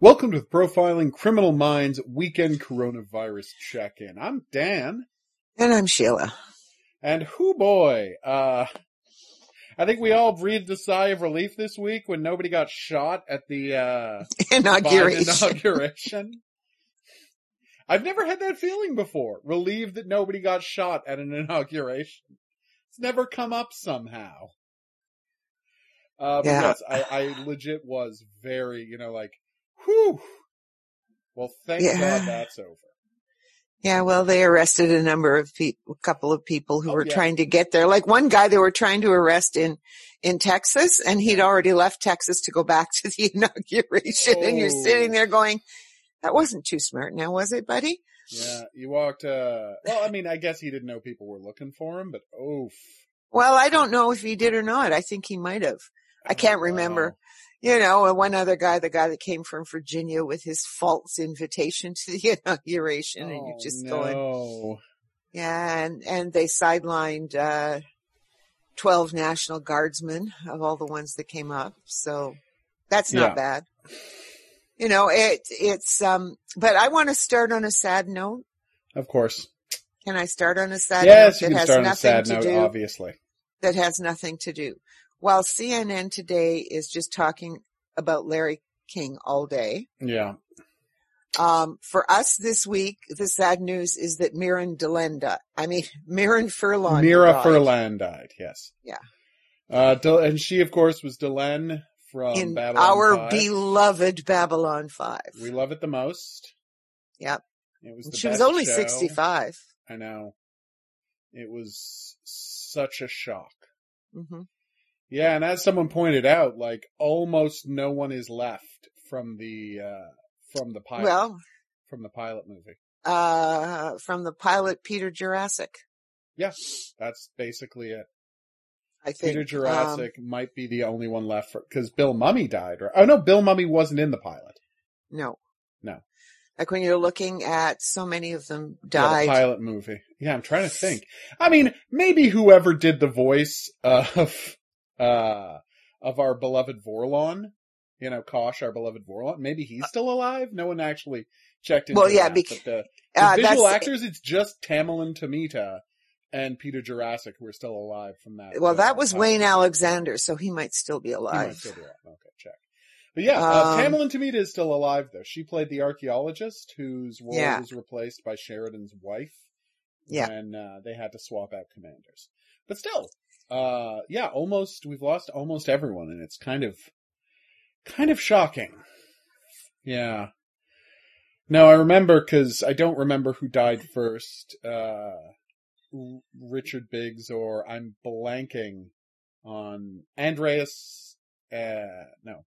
Welcome to the Profiling Criminal Minds Weekend Coronavirus Check-In. I'm Dan. And I'm Sheila. And hoo boy, I think we all breathed a sigh of relief this week when nobody got shot at the Inauguration. Biden inauguration. I've never had that feeling before. Relieved that nobody got shot at an inauguration. It's never come up somehow. But yes, I legit was very, whew. Well, thank God that's over. Yeah, well, they arrested a couple of people who were trying to get there. Like one guy they were trying to arrest in Texas, and he'd already left Texas to go back to the inauguration. And you're sitting there going, that wasn't too smart now, was it, buddy? Yeah, you walked, I guess he didn't know people were looking for him, but oof. Well, I don't know if he did or not. I think he might have. I can't remember. And one other guy, the guy that came from Virginia with his false invitation to the inauguration, and you're just going, yeah, and they sidelined 12 National Guardsmen of all the ones that came up, so that's not bad. But I want to start on a sad note. Of course. Can I start on a sad note? Yes, you can start on a sad note, obviously. That has nothing to do. While CNN today is just talking about Larry King all day. Yeah. For us this week, the sad news is that Mirren Furlan. Mira Furlan died, yes. Yeah. And she, of course, was Delenn from Babylon our 5. Beloved Babylon 5. We love it the most. Yep. It was She was only 65. I know. It was such a shock. Mm-hmm. Yeah, and as someone pointed out, almost no one is left from the pilot. Well, from the pilot movie. From the pilot Peter Jurasik. Yeah, that's basically it. I think Peter Jurasik might be the only one left because Bill Mumy died. Oh no, Bill Mumy wasn't in the pilot. No. No. Like when you're looking at so many of them died. Yeah, the pilot movie. Yeah, I'm trying to think. I mean, maybe whoever did the voice of our beloved Vorlon, Kosh, our beloved Vorlon, maybe he's still alive. No one actually checked into that. But the visual actors, it's just Tamerlan Tomita and Peter Jurasik who are still alive from that. Well, that was Wayne Alexander, so he might still be alive. He might still be alive. Okay, check. But yeah, Tamerlan Tomita is still alive, though. She played the archaeologist whose role was replaced by Sheridan's wife. Yeah. And they had to swap out commanders. But still, we've lost almost everyone, and it's kind of shocking. Yeah. No, I remember, because I don't remember who died first. Richard Biggs, or I'm blanking on Andreas, no.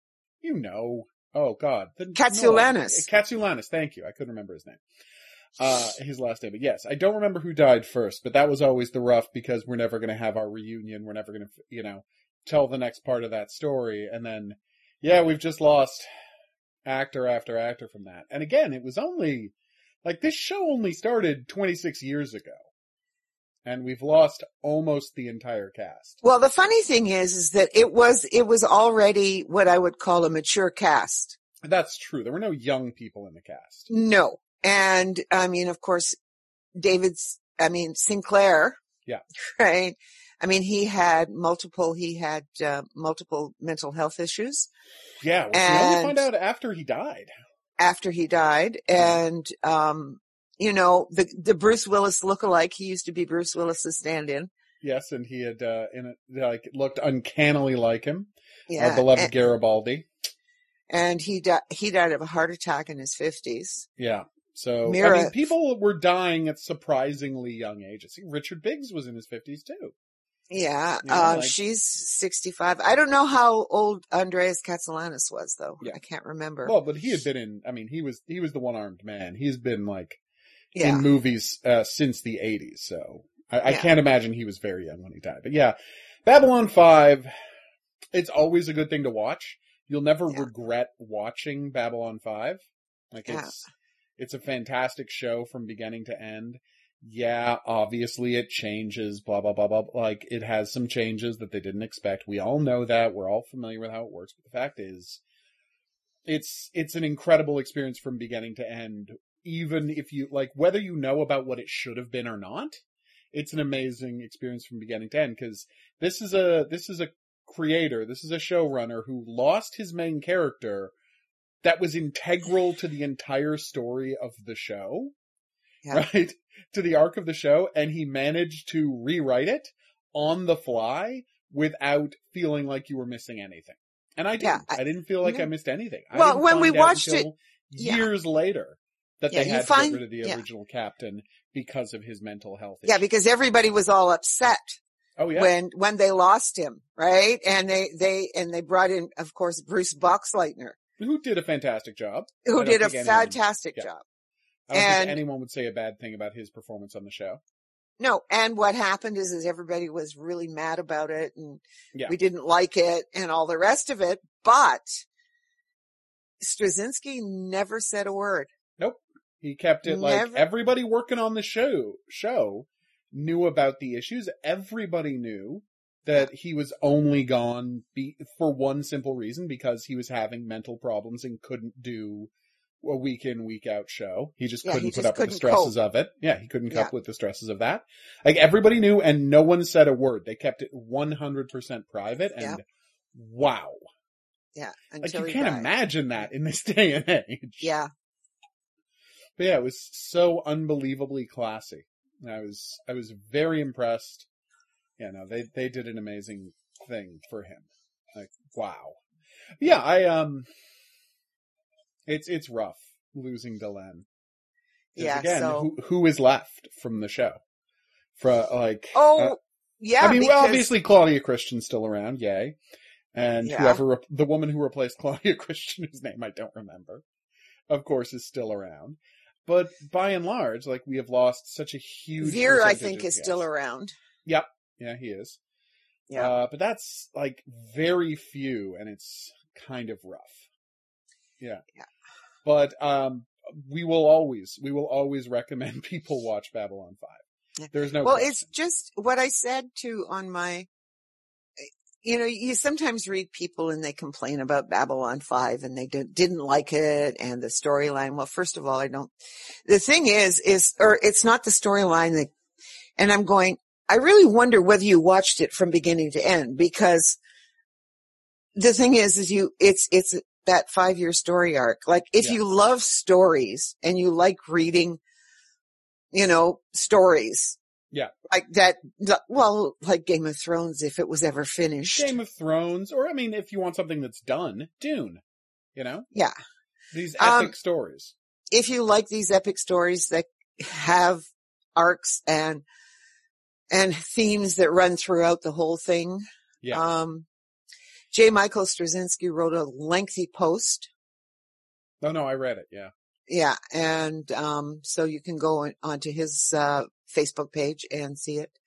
Oh, God. Katsoulianis. Katsoulianis, thank you. I couldn't remember his name. His last name. But yes, I don't remember who died first, but that was always the rough because we're never going to have our reunion. We're never going to, tell the next part of that story. And then, we've just lost actor after actor from that. And again, it was only, this show only started 26 years ago. And we've lost almost the entire cast. Well, the funny thing is that it was already what I would call a mature cast. That's true. There were no young people in the cast. No. And of course, Sinclair. Yeah. Right. He had multiple mental health issues. Yeah. Well, we only find out after he died. And, the Bruce Willis lookalike, he used to be Bruce Willis's stand-in. Yes, and he had, looked uncannily like him. Yeah. Our beloved Garibaldi. And he died of a heart attack in his 50s. Yeah. So, people were dying at surprisingly young ages. See, Richard Biggs was in his 50s too. Yeah. She's 65. I don't know how old Andreas Katsoulianis was, though. Yeah. I can't remember. Well, but he had been he was the one-armed man. He's been in movies since the 80s, so I can't imagine he was very young when he died. But yeah, Babylon 5, it's always a good thing to watch. You'll never regret watching Babylon 5. It's a fantastic show from beginning to end. Yeah, obviously it changes, blah, blah, blah, blah. It has some changes that they didn't expect. We all know that. We're all familiar with how it works. But the fact is, it's an incredible experience from beginning to end. Even if you like, whether you know about what it should have been or not, it's an amazing experience from beginning to end. Because this is a creator, this is a showrunner who lost his main character that was integral to the entire story of the show, right? To the arc of the show, and he managed to rewrite it on the fly without feeling like you were missing anything. And I didn't. I didn't feel like I missed anything. Well, when we watched it years later, that they had to get rid of the original captain because of his mental health issues. Yeah, because everybody was all upset. Oh yeah. When they lost him, right? And they brought in, of course, Bruce Boxleitner, who did a fantastic job. Who did a fantastic job. I don't think anyone would say a bad thing about his performance on the show. No, and what happened is everybody was really mad about it, and we didn't like it, and all the rest of it. But Straczynski never said a word. Nope, he kept it like everybody working on the show knew about the issues. Everybody knew that he was only gone for one simple reason, because he was having mental problems and couldn't do a week in, week out show. He just couldn't put up with the stresses of it. Yeah, he couldn't cope with the stresses of that. Like, everybody knew, and no one said a word. They kept it 100% private, and wow. Yeah. Like, you can't imagine that in this day and age. Yeah. But yeah, it was so unbelievably classy. I was very impressed. Yeah, no, they did an amazing thing for him. Like, wow. Yeah, it's rough losing Delenn. Yeah. Again, so who is left from the show? I mean, because obviously Claudia Christian's still around, yay. And the woman who replaced Claudia Christian, whose name I don't remember, of course, is still around. But by and large, like, we have lost such a huge Veer, I think, is still around. Yep. Yeah, he is. Yeah. But that's like very few, and it's kind of rough. Yeah. Yeah. But we will always recommend people watch Babylon 5. There's no question. It's just what I said on my, you sometimes read people and they complain about Babylon 5 and they didn't like it and the storyline. Well, first of all, the thing is it's not the storyline and I'm going, I really wonder whether you watched it from beginning to end, because the thing is it's that 5-year story arc. Like, if you love stories and you like reading, stories. Yeah. Like that, well, like Game of Thrones, if it was ever finished. Game of Thrones, or, I mean, if you want something that's done, Dune, Yeah. These epic stories. If you like these epic stories that have arcs and themes that run throughout the whole thing. Yeah. J. Michael Straczynski wrote a lengthy post. Oh no, I read it. Yeah. Yeah. And, so you can go onto his, Facebook page and see it.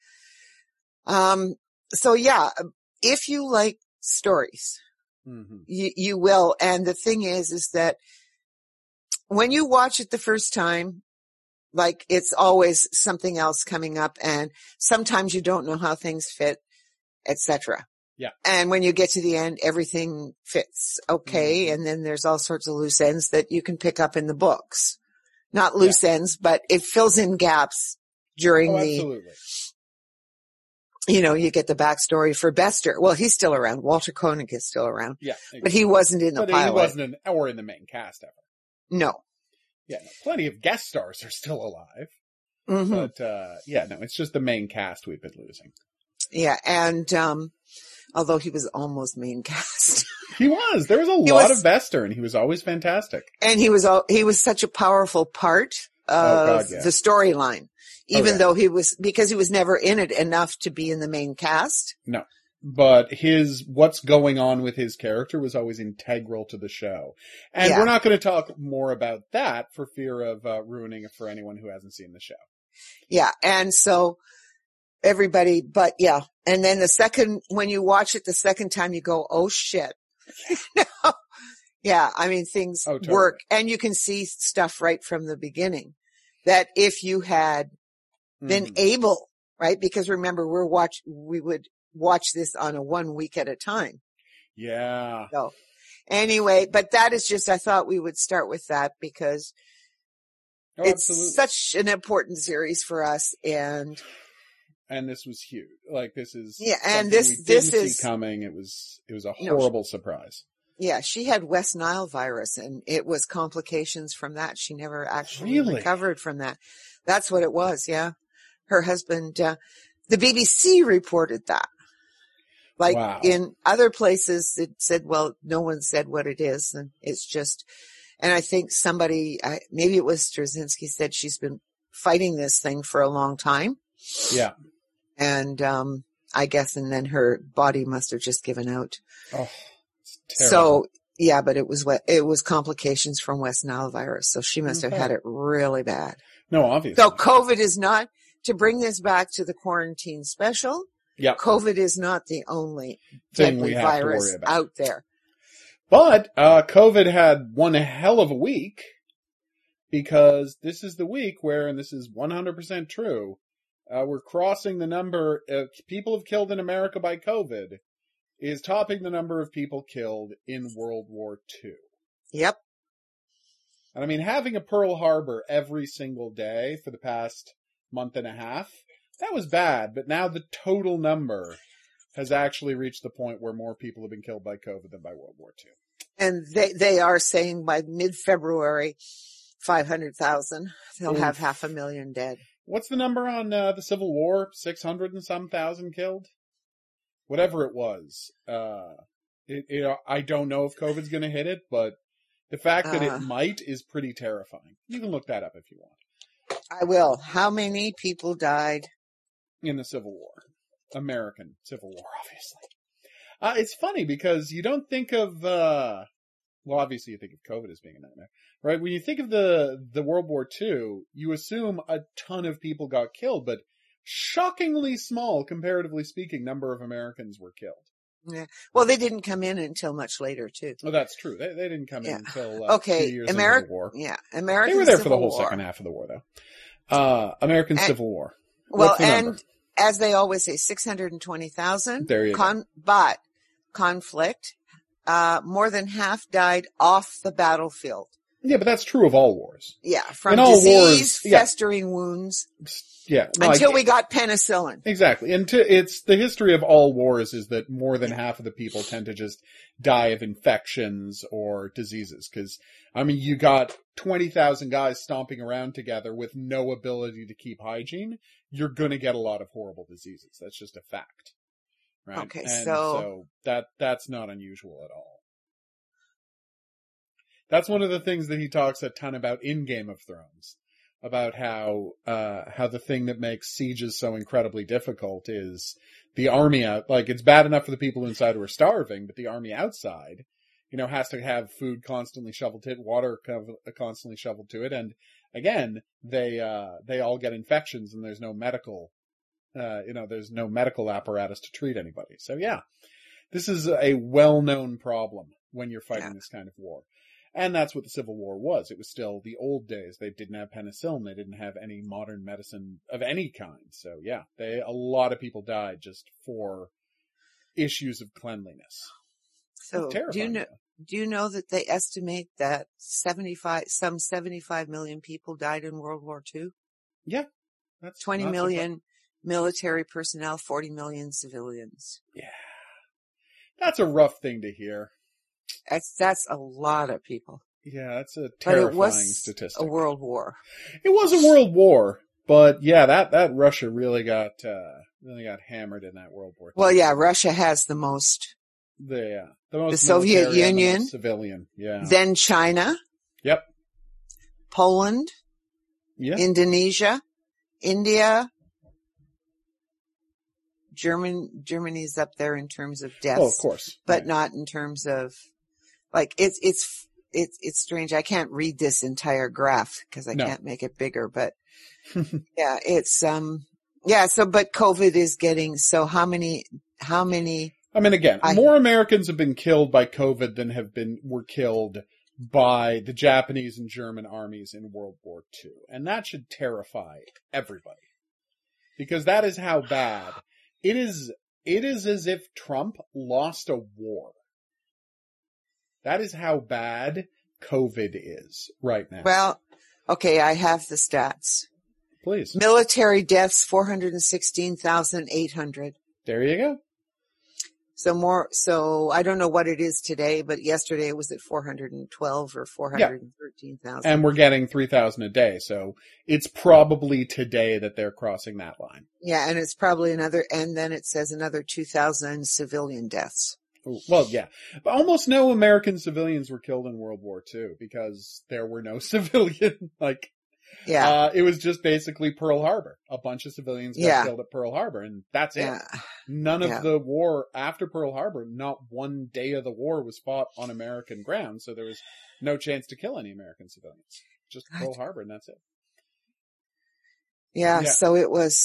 So yeah, if you like stories, you will. And the thing is that when you watch it the first time, like, it's always something else coming up, and sometimes you don't know how things fit, etc. Yeah. And when you get to the end, everything fits okay. And then there's all sorts of loose ends that you can pick up in the books. Not loose ends, but it fills in gaps during absolutely. You get the backstory for Bester. Well, he's still around. Walter Koenig is still around. Yeah. Exactly. But he wasn't in the pilot. He wasn't in the main cast ever. No. Yeah, no, plenty of guest stars are still alive. Mm-hmm. But, it's just the main cast we've been losing. Yeah, and, although he was almost main cast. He was. There was a lot of Bester, and he was always fantastic. And he was such a powerful part of the storyline, even though because he was never in it enough to be in the main cast. No. But what's going on with his character was always integral to the show. And we're not going to talk more about that for fear of ruining it for anyone who hasn't seen the show. Yeah. And so and then when you watch it the second time, you go, oh shit. Yeah. I mean, things work, and you can see stuff right from the beginning that if you had been able, right? Because remember, we would watch this on a 1 week at a time. Yeah. So, Anyway, but that is just, I thought we would start with that because it's such an important series for us. And this was huge. Like this is, and this is coming. It was a horrible surprise. Yeah. She had West Nile virus and it was complications from that. She never actually recovered from that. That's what it was. Yeah. Her husband, the BBC reported that. Like in other places, it said, well, no one said what it is. And it's just, and I think somebody, maybe it was Straczynski, said she's been fighting this thing for a long time. Yeah. And, I guess, and then her body must have just given out. Oh, it's terrible. So, yeah, but it was complications from West Nile virus. So she must have had it really bad. No, obviously. So COVID is not, to bring this back to the quarantine special. Yeah. COVID is not the only deadly virus out there. But, COVID had one hell of a week because this is the week where, and this is 100% true, we're crossing the number of people have killed in America by COVID is topping the number of people killed in World War II. Yep. And I mean, having a Pearl Harbor every single day for the past month and a half, that was bad, but now the total number has actually reached the point where more people have been killed by COVID than by World War II. And they are saying by mid-February, 500,000, they'll have 500,000 dead. What's the number on the Civil War? 600 and some thousand killed? Whatever it was. I don't know if COVID's going to hit it, but the fact that it might is pretty terrifying. You can look that up if you want. I will. How many people died? In the Civil War. American Civil War, obviously. It's funny because you don't think of, well, obviously you think of COVID as being a nightmare, right? When you think of the World War II, you assume a ton of people got killed, but shockingly small, comparatively speaking, number of Americans were killed. Yeah. Well, they didn't come in until much later, too. Oh, that's true. They didn't come in until 2 years into the war. Yeah, American They were there Civil for the whole War. second half of the war, though. American Civil War. Well, and as they always say, 620,000. There you go. But conflict, more than half died off the battlefield. Yeah, but that's true of all wars. Yeah, from disease, festering wounds. Yeah. Until we got penicillin. Exactly. And it's the history of all wars is that more than half of the people tend to just die of infections or diseases. Cause, I mean, you got 20,000 guys stomping around together with no ability to keep hygiene. You're gonna get a lot of horrible diseases. That's just a fact. Right? Okay, and so that's not unusual at all. That's one of the things that he talks a ton about in Game of Thrones. About how the thing that makes sieges so incredibly difficult is the army like it's bad enough for the people inside who are starving, but the army outside, has to have food constantly shoveled to it, water constantly shoveled to it. And again, they all get infections and there's no medical, there's no medical apparatus to treat anybody. So yeah, this is a well-known problem when you're fighting this kind of war. And that's what the Civil War was. It was still the old days. They didn't have penicillin. They didn't have any modern medicine of any kind. So yeah, a lot of people died just for issues of cleanliness. So do you know that they estimate that 75 million people died in World War II? Yeah. That's 20 million military personnel, 40 million civilians. Yeah. That's a rough thing to hear. That's a lot of people. Yeah, that's a terrifying statistic. A world war. It was a world war, but yeah, that Russia really got hammered in that World War. Well, yeah, Russia has the most. The Soviet Union, the most civilian, yeah. Then China. Yep. Poland. Yeah. Indonesia, India. Germany's up there in terms of deaths. Oh, of course. But not in terms of, like, it's strange. I can't read this entire graph because I can't make it bigger, but yeah, it's, but COVID is getting, so how many? I mean, again, more Americans have been killed by COVID than were killed by the Japanese and German armies in World War II. And that should terrify everybody. Because that is how bad. It is as if Trump lost a war. That is how bad COVID is right now. Well, okay, I have the stats. Please. Military deaths, 416,800. There you go. So I don't know what it is today, but yesterday it was at 412 or 413,000. And we're getting 3,000 a day. So it's probably today that they're crossing that line. Yeah. And it's probably and then it says another 2,000 civilian deaths. Well, yeah, but almost no American civilians were killed in World War II because there were no civilian, it was just basically Pearl Harbor. A bunch of civilians got killed at Pearl Harbor, and that's it. None of the war after Pearl Harbor, not one day of the war was fought on American ground, so there was no chance to kill any American civilians. Just Pearl Harbor, and that's it. Yeah, so it was,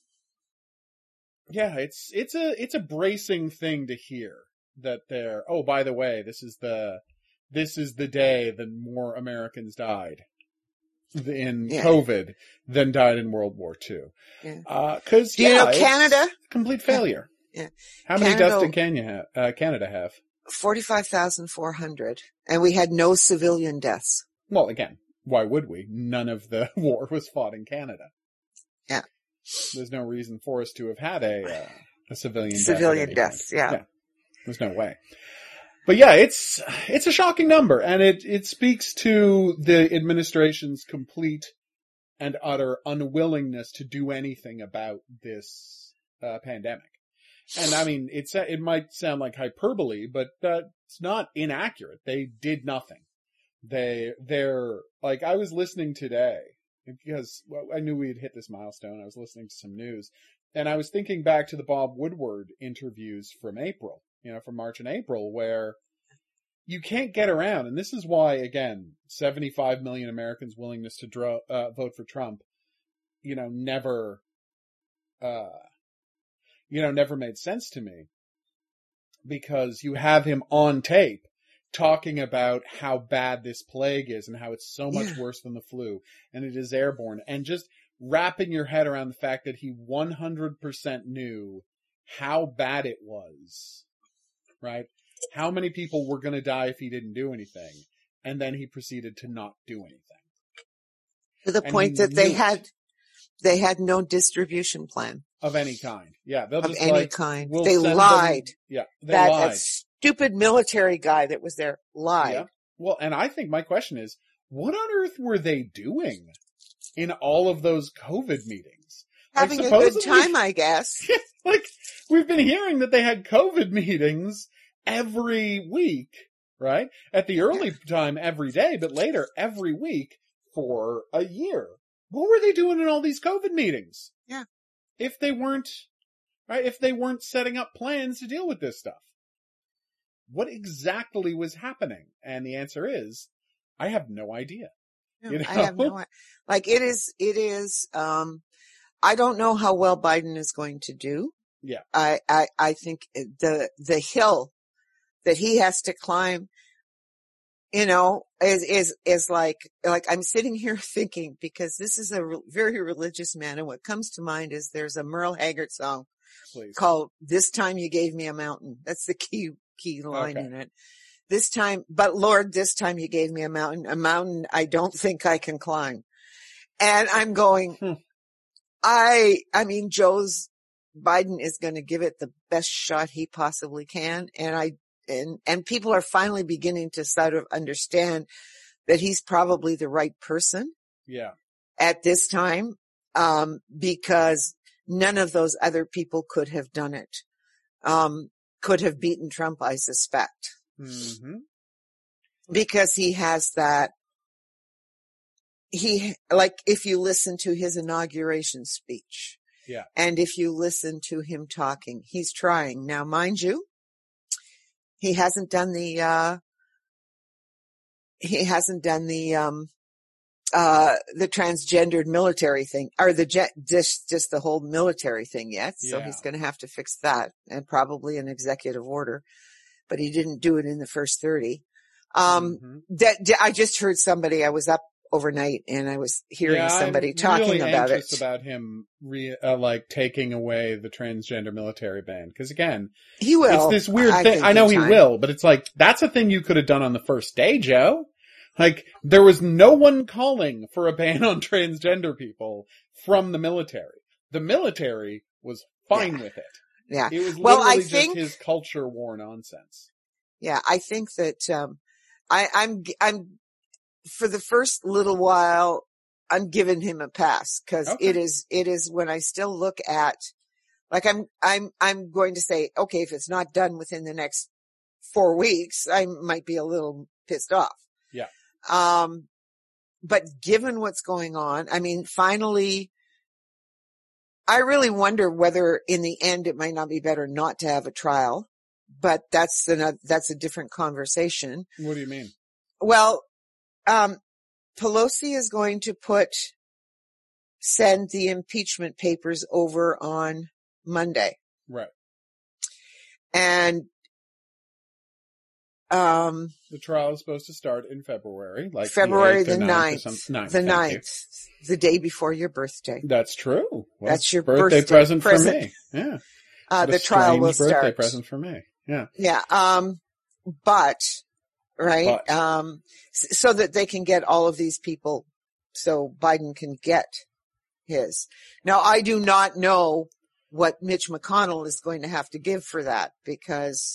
it's a bracing thing to hear that they're, oh, by the way, this is the day that more Americans died in COVID than died in World War II. Cause do you know Canada? Complete failure. Yeah. How many deaths did Canada have? 45,400. And we had no civilian deaths. Well, again, why would we? None of the war was fought in Canada. Yeah. There's no reason for us to have had a civilian death. Yeah. There's no way. But yeah, it's a shocking number, and it speaks to the administration's complete and utter unwillingness to do anything about this pandemic. And I mean, it might sound like hyperbole, but it's not inaccurate. They did nothing. They're like, I was listening today because I knew we had hit this milestone. I was listening to some news, and I was thinking back to the Bob Woodward interviews from April. From March and April, where you can't get around. And this is why, again, 75 million Americans' willingness to vote for Trump, never made sense to me. Because you have him on tape talking about how bad this plague is and how it's so much worse than the flu and it is airborne, and just wrapping your head around the fact that he 100% knew how bad it was. Right? How many people were going to die if he didn't do anything? And then he proceeded to not do anything. To the point that they had no distribution plan. Of any kind. Yeah. They'll just of any kind. We'll they lied. They lied. That stupid military guy that was there lied. Yeah. Well, and I think my question is, what on earth were they doing in all of those COVID meetings? Having a good time, I guess. We've been hearing that they had COVID meetings every week, right? At the early time, every day, but later, every week for a year. What were they doing in all these COVID meetings? Yeah. If they weren't setting up plans to deal with this stuff. What exactly was happening? And the answer is, I have no idea. No, I have no idea. It is, I don't know how well Biden is going to do. Yeah. I think the hill that he has to climb, is like I'm sitting here thinking, because this is a very religious man. And what comes to mind is there's a Merle Haggard song called "This Time You Gave Me a Mountain." That's the key line in it. But Lord, this time you gave me a mountain I don't think I can climb. And I'm going, I mean, Biden is going to give it the best shot he possibly can. And people are finally beginning to sort of understand that he's probably the right person. Yeah. At this time, because none of those other people could have done it. Could have beaten Trump, I suspect. Mm-hmm. Because he has that, if you listen to his inauguration speech. Yeah. And if you listen to him talking, he's trying. Now, mind you, he hasn't done the transgendered military thing, or just the whole military thing yet. So he's going to have to fix that, and probably an executive order, but he didn't do it in the first 30. I just heard somebody, I was up overnight and I was hearing somebody talking really about it. About him, like taking away the transgender military ban. Because again, he will. It's this weird thing. I know he will, but it's like, that's a thing you could have done on the first day, Joe. Like, there was no one calling for a ban on transgender people from the military. The military was fine with it. Yeah. It was literally just his culture war nonsense. Yeah, I think that, I'm for the first little while, I'm giving him a pass because it is when I still look at, like I'm going to say, okay, if it's not done within the next 4 weeks, I might be a little pissed off. Yeah. But given what's going on, I mean, finally, I really wonder whether in the end it might not be better not to have a trial, but that's a different conversation. What do you mean? Well, Pelosi is going to send the impeachment papers over on Monday. Right. And, the trial is supposed to start in February, like February the 9th, the day before your birthday. That's true. Well, that's your birthday present for me. Yeah. The trial will start. Birthday present for me. Yeah. Yeah. Right. So that they can get all of these people, so Biden can get his. Now, I do not know what Mitch McConnell is going to have to give for that because.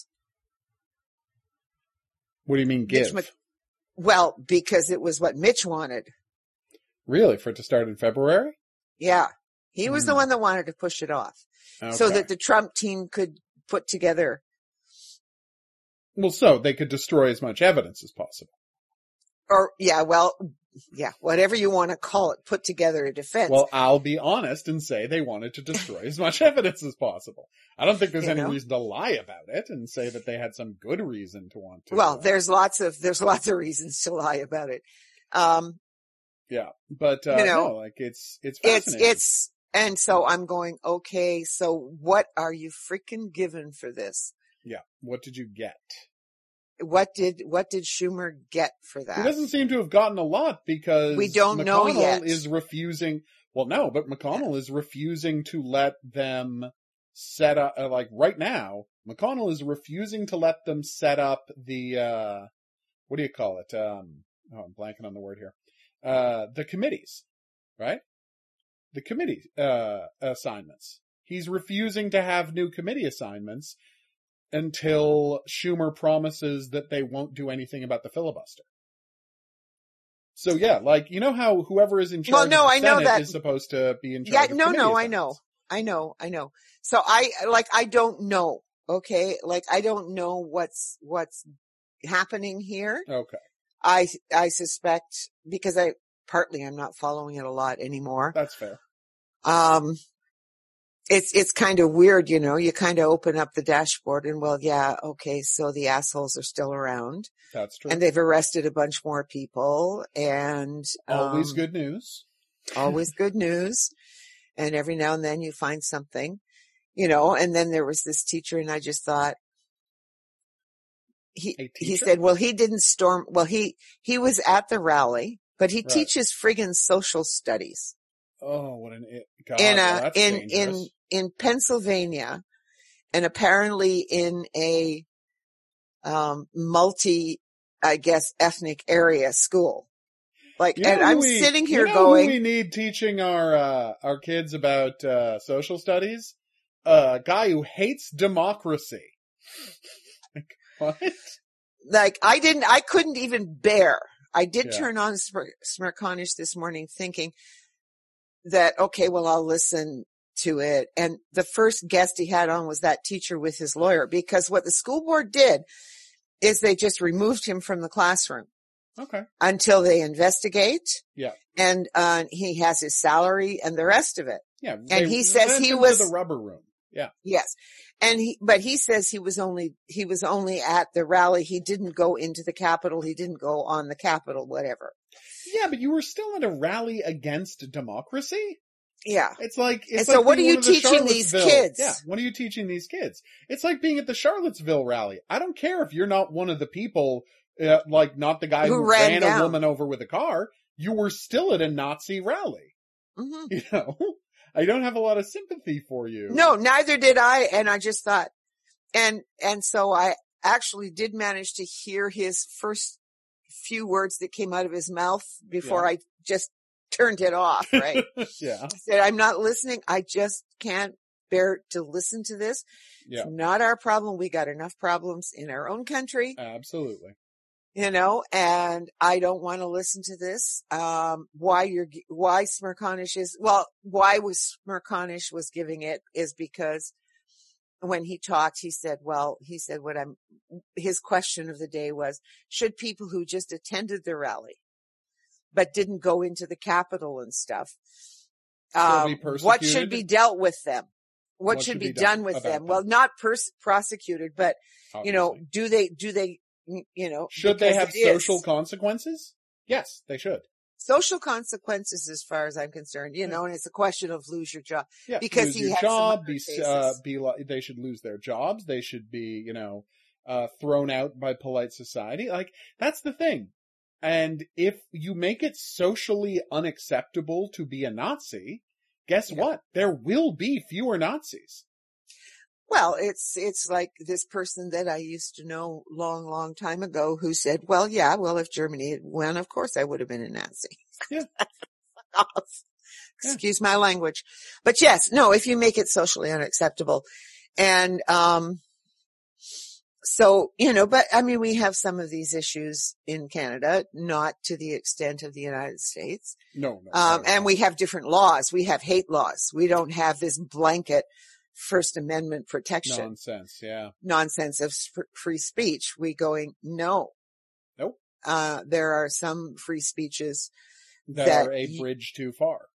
What do you mean give? Well, because it was what Mitch wanted. Really? For it to start in February? Yeah. He was the one that wanted to push it off. Okay. So that the Trump team could put together. Well, so they could destroy as much evidence as possible. Or, whatever you want to call it, put together a defense. Well, I'll be honest and say they wanted to destroy as much evidence as possible. I don't think there's any reason to lie about it and say that they had some good reason to want to. Well, there's lots of reasons to lie about it. Yeah, but, it's fascinating. And so I'm going, okay, so what are you freaking given for this? Yeah. What did you get? What did Schumer get for that? He doesn't seem to have gotten a lot because we don't know yet. McConnell is refusing. Well, no, but McConnell is refusing to let them set up, right now, McConnell is refusing to let them set up the, what do you call it? I'm blanking on the word here. The committees, right? The committee, assignments. He's refusing to have new committee assignments until Schumer promises that they won't do anything about the filibuster. So yeah, how whoever is in charge of the Senate is supposed to be in charge of committee assignments. I know. So I don't know. Okay. I don't know what's happening here. Okay. I suspect because I'm not following it a lot anymore. That's fair. It's kind of weird, you kind of open up the dashboard and so the assholes are still around. That's true. And they've arrested a bunch more people and, always good news. Always good news. And every now and then you find something, and then there was this teacher and I just thought, he said, well, he didn't storm, he was at the rally, but he teaches friggin' social studies. Oh, what that's dangerous. In Pennsylvania, and apparently in a ethnic area school. And I'm sitting here going, who we need teaching our kids about social studies? A guy who hates democracy. What? I couldn't even bear. I did turn on Smerconish this morning thinking that, okay, well, I'll listen to it. And the first guest he had on was that teacher with his lawyer, because what the school board did is they just removed him from the classroom. Okay. Until they investigate. Yeah. And, he has his salary and the rest of it. Yeah. And he says he was the rubber room. Yeah. Yes. And but he says he was only at the rally. He didn't go into the Capitol. He didn't go on the Capitol, whatever. Yeah, but you were still at a rally against democracy? Yeah. It's like so what are you teaching these kids? Yeah. What are you teaching these kids? It's like being at the Charlottesville rally. I don't care if you're not one of the people, not the guy who ran a woman over with a car. you were still at a Nazi rally. Mm-hmm. You know, I don't have a lot of sympathy for you. No, neither did I. And I just thought, and so I actually did manage to hear his first few words that came out of his mouth before I just turned it off, right? Yeah. I said, I'm not listening. I just can't bear to listen to this. Yeah. It's not our problem. We got enough problems in our own country. Absolutely. You know, and I don't want to listen to this. Why Smerconish was giving it is because when he talked, he said his question of the day was, should people who just attended the rally but didn't go into the Capitol and stuff, what should be dealt with them? What should be done with them? Well, not prosecuted, but, obviously. You know, do they, you know, should they have social consequences? Yes, they should. Social consequences, as far as I'm concerned, you know, and it's a question of lose your job. Yeah, because lose your job, they should lose their jobs. They should be, you know, thrown out by polite society. Like, that's the thing. And if you make it socially unacceptable to be a Nazi, guess what? There will be fewer Nazis. Well, it's like this person that I used to know long time ago who said, if Germany had won, of course I would have been a Nazi. Yeah. Excuse my language. But yes, no, if you make it socially unacceptable. And, so, you know, but I mean, we have some of these issues in Canada, not to the extent of the United States. No. And we have different laws. We have hate laws. We don't have this blanket First Amendment protection. Nonsense of free speech. No. Nope. There are some free speeches that are a bridge too far.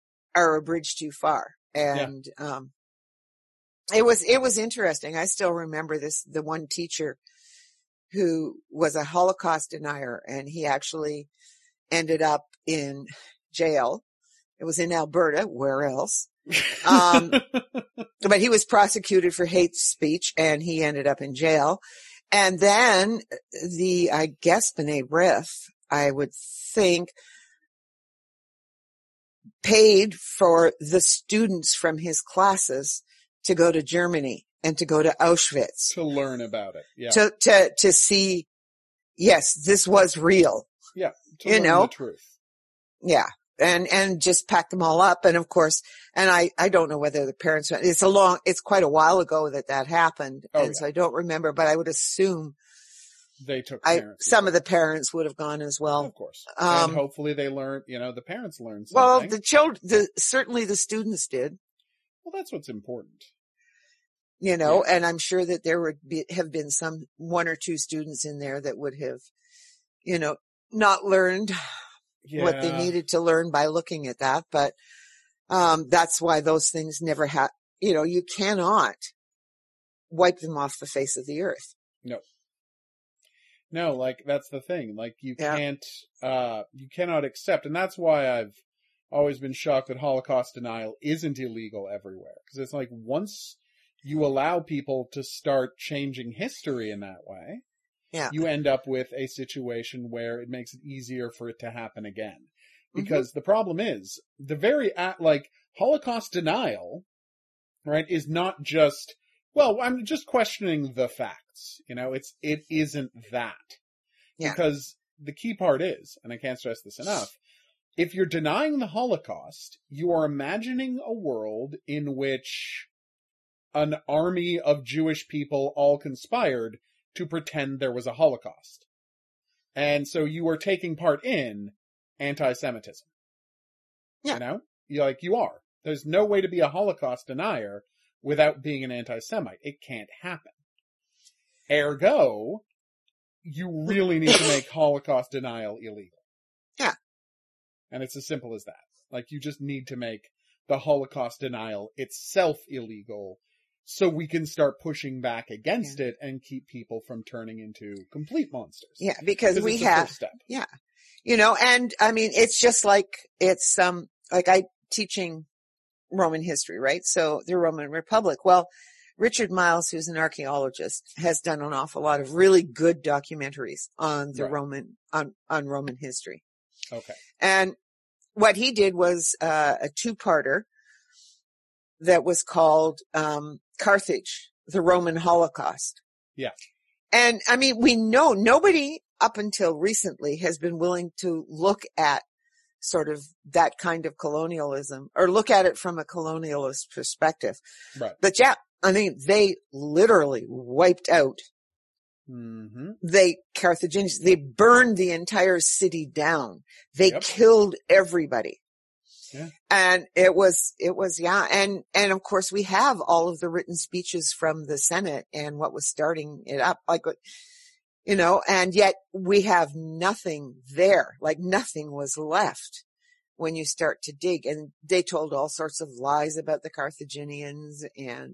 And, it was interesting. I still remember the one teacher who was a Holocaust denier, and he actually ended up in jail. It was in Alberta. Where else? But he was prosecuted for hate speech, and he ended up in jail. And then I guess B'nai B'rith, I would think, paid for the students from his classes to go to Germany and to go to Auschwitz. To learn about it. Yeah. To see, yes, this was real. Yeah. To learn the truth. Yeah. And just pack them all up. And of course, and I don't know whether the parents, it's quite a while ago that happened. So I don't remember, but I would assume they took parents. Some of the parents would have gone as well. Of course. And hopefully they learned, the parents learned something. Well, certainly the students did. Well, that's what's important. And I'm sure that there would have been one or two students in there that would have, not learned what they needed to learn by looking at that. But, that's why those things never you cannot wipe them off the face of the earth. No, like, that's the thing. Like, you can't, you cannot accept, and that's why I've always been shocked that Holocaust denial isn't illegal everywhere. Because it's like, once you allow people to start changing history in that way, you end up with a situation where it makes it easier for it to happen again. Because the problem is, Holocaust denial, right, is not just, I'm just questioning the facts. It isn't that. Yeah. Because the key part is, and I can't stress this enough, if you're denying the Holocaust, you are imagining a world in which an army of Jewish people all conspired to pretend there was a Holocaust. And so you are taking part in anti-Semitism. Yeah. You are. There's no way to be a Holocaust denier without being an anti-Semite. It can't happen. Ergo, you really need to make Holocaust denial illegal. Yeah. And it's as simple as that. Like, you just need to make the Holocaust denial itself illegal so we can start pushing back against it and keep people from turning into complete monsters. Yeah, because we it's the have, first step. Yeah. And I mean, it's just like, it's, like I teaching Roman history, right? So the Roman Republic. Well, Richard Miles, who's an archaeologist, has done an awful lot of really good documentaries on the Roman, on Roman history. Okay. And what he did was a two-parter that was called Carthage, the Roman Holocaust. Yeah. And I mean, we know nobody up until recently has been willing to look at sort of that kind of colonialism or look at it from a colonialist perspective. Right. But yeah, I mean, they literally wiped out Carthaginians. They burned the entire city down. They killed everybody. Yeah. And it was, yeah. And of course we have all of the written speeches from the Senate and what was starting it up, like, you know, and yet we have nothing there, like nothing was left when you start to dig. And they told all sorts of lies about the Carthaginians, and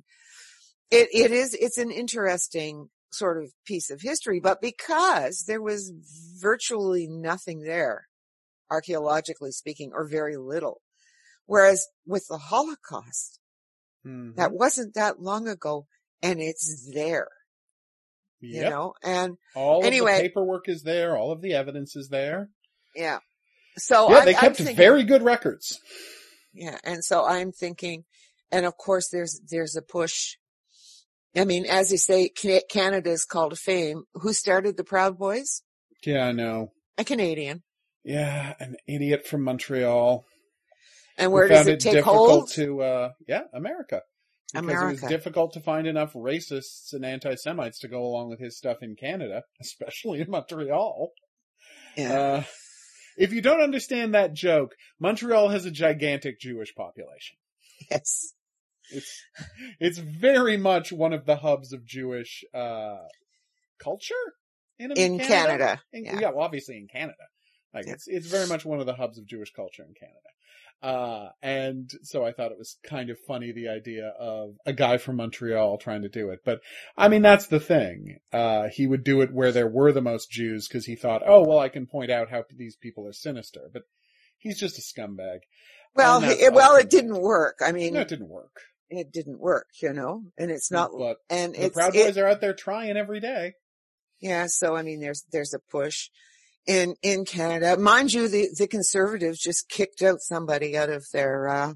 it's an interesting sort of piece of history, but because there was virtually nothing there, archaeologically speaking, or very little. Whereas with the Holocaust, that wasn't that long ago, and it's there. You know, and all of the paperwork is there, all of the evidence is there. Yeah. So they kept very good records. Yeah, and so I'm thinking, and of course there's a push. I mean, as you say, Canada is called to fame. Who started the Proud Boys? Yeah, I know. A Canadian. Yeah, an idiot from Montreal. And where does it take hold? America. Because America. it was difficult to find enough racists and anti-Semites to go along with his stuff in Canada, especially in Montreal. Yeah. If you don't understand that joke, Montreal has a gigantic Jewish population. Yes. It's very much one of the hubs of Jewish culture in Canada. Well, obviously in Canada. Like it's very much one of the hubs of Jewish culture in Canada. And so I thought it was kind of funny, the idea of a guy from Montreal trying to do it. But I mean, that's the thing. He would do it where there were the most Jews because he thought, oh, well, I can point out how these people are sinister, but he's just a scumbag. Well, it didn't work. I mean, no, it didn't work. It didn't work, you know, and it's not, but and the Proud Boys are out there trying every day. Yeah. So, I mean, there's a push in Canada. Mind you, the Conservatives just kicked out somebody out of their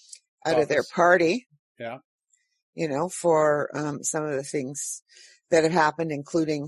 party. Yeah. You know, for, some of the things that have happened, including,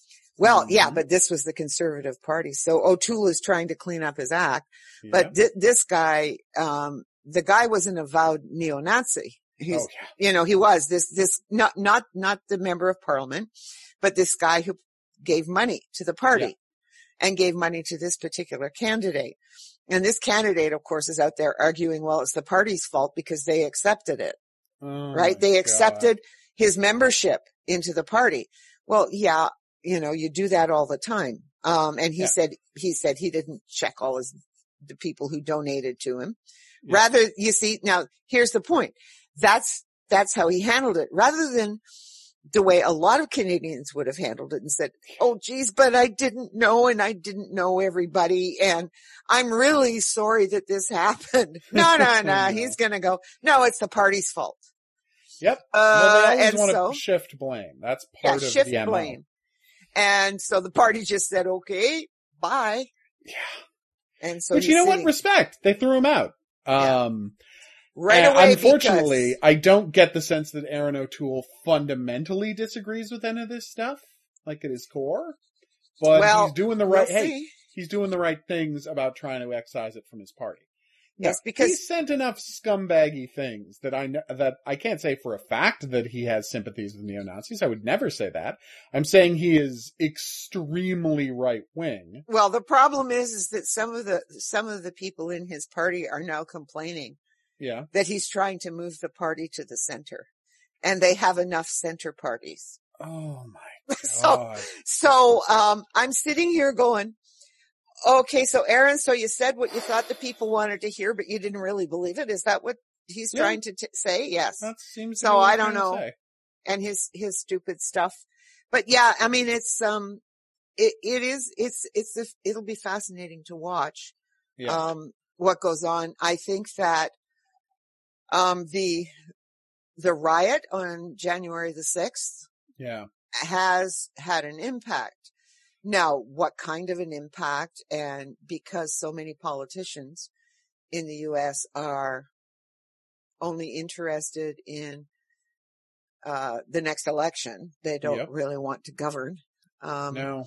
but this was the Conservative Party. So O'Toole is trying to clean up his act, but this guy, the guy was an avowed neo-Nazi. You know, he was this, not the member of parliament, but this guy who gave money to the party and gave money to this particular candidate. And this candidate, of course, is out there arguing, well, it's the party's fault because they accepted it, right? They accepted his membership into the party. Well, yeah, you know, you do that all the time. And he said he didn't check all the people who donated to him. Yeah. Rather, you see, now here's the point. That's how he handled it, rather than the way a lot of Canadians would have handled it and said, oh geez, but I didn't know, and I didn't know everybody, and I'm really sorry that this happened. No. He's gonna go, no, it's the party's fault. Yep. Well, they always want to shift blame. That's part of the MO. Blame. And so the party just said, okay, bye. Yeah. And so, but you know what? Respect. They threw him out. Right away. Unfortunately, I don't get the sense that Aaron O'Toole fundamentally disagrees with any of this stuff, like at his core. But he's doing the right. He's doing the right things about trying to excise it from his party. Yes, because he sent enough scumbaggy things that I can't say for a fact that he has sympathies with neo-Nazis. I would never say that. I'm saying he is extremely right wing. Well, the problem is that some of the people in his party are now complaining. Yeah. That he's trying to move the party to the center, and they have enough center parties. Oh my God. So, I'm sitting here going, okay, so Aaron, so you said what you thought the people wanted to hear, but you didn't really believe it. Is that what he's trying to say? Yes. That seems so. I don't know. And his stupid stuff, but yeah, I mean, it'll be fascinating to watch. Yeah. What goes on. I think that, the riot on January the 6th. Yeah. Has had an impact. Now, what kind of an impact? And because so many politicians in the U.S. are only interested in the next election. They don't really want to govern. No.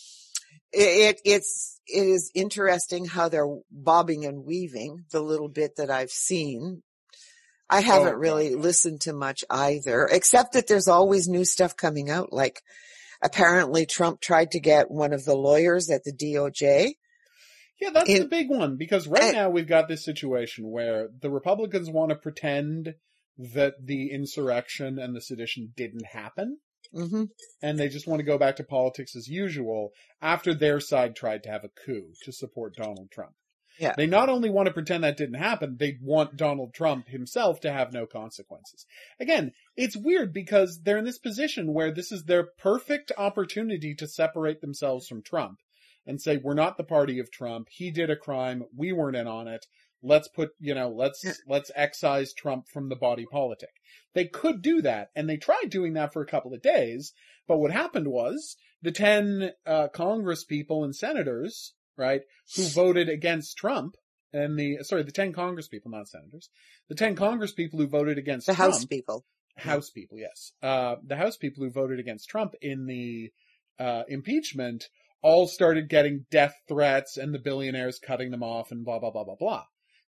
It is interesting how they're bobbing and weaving the little bit that I've seen. I haven't really listened to much either, except that there's always new stuff coming out. Like apparently Trump tried to get one of the lawyers at the DOJ. Yeah, that's the big one, because now we've got this situation where the Republicans want to pretend that the insurrection and the sedition didn't happen. Mm-hmm. And they just want to go back to politics as usual after their side tried to have a coup to support Donald Trump. Yeah. They not only want to pretend that didn't happen, they want Donald Trump himself to have no consequences. Again, it's weird because they're in this position where this is their perfect opportunity to separate themselves from Trump and say, we're not the party of Trump. He did a crime. We weren't in on it. Let's put, let's excise Trump from the body politic. They could do that, and they tried doing that for a couple of days, but what happened was the 10 Congress people and senators, right, who voted against Trump, and the 10 Congress people, not senators, the 10 Congress people who voted against Trump. House people. House people, yes. The House people who voted against Trump in the impeachment all started getting death threats and the billionaires cutting them off and blah, blah, blah, blah, blah.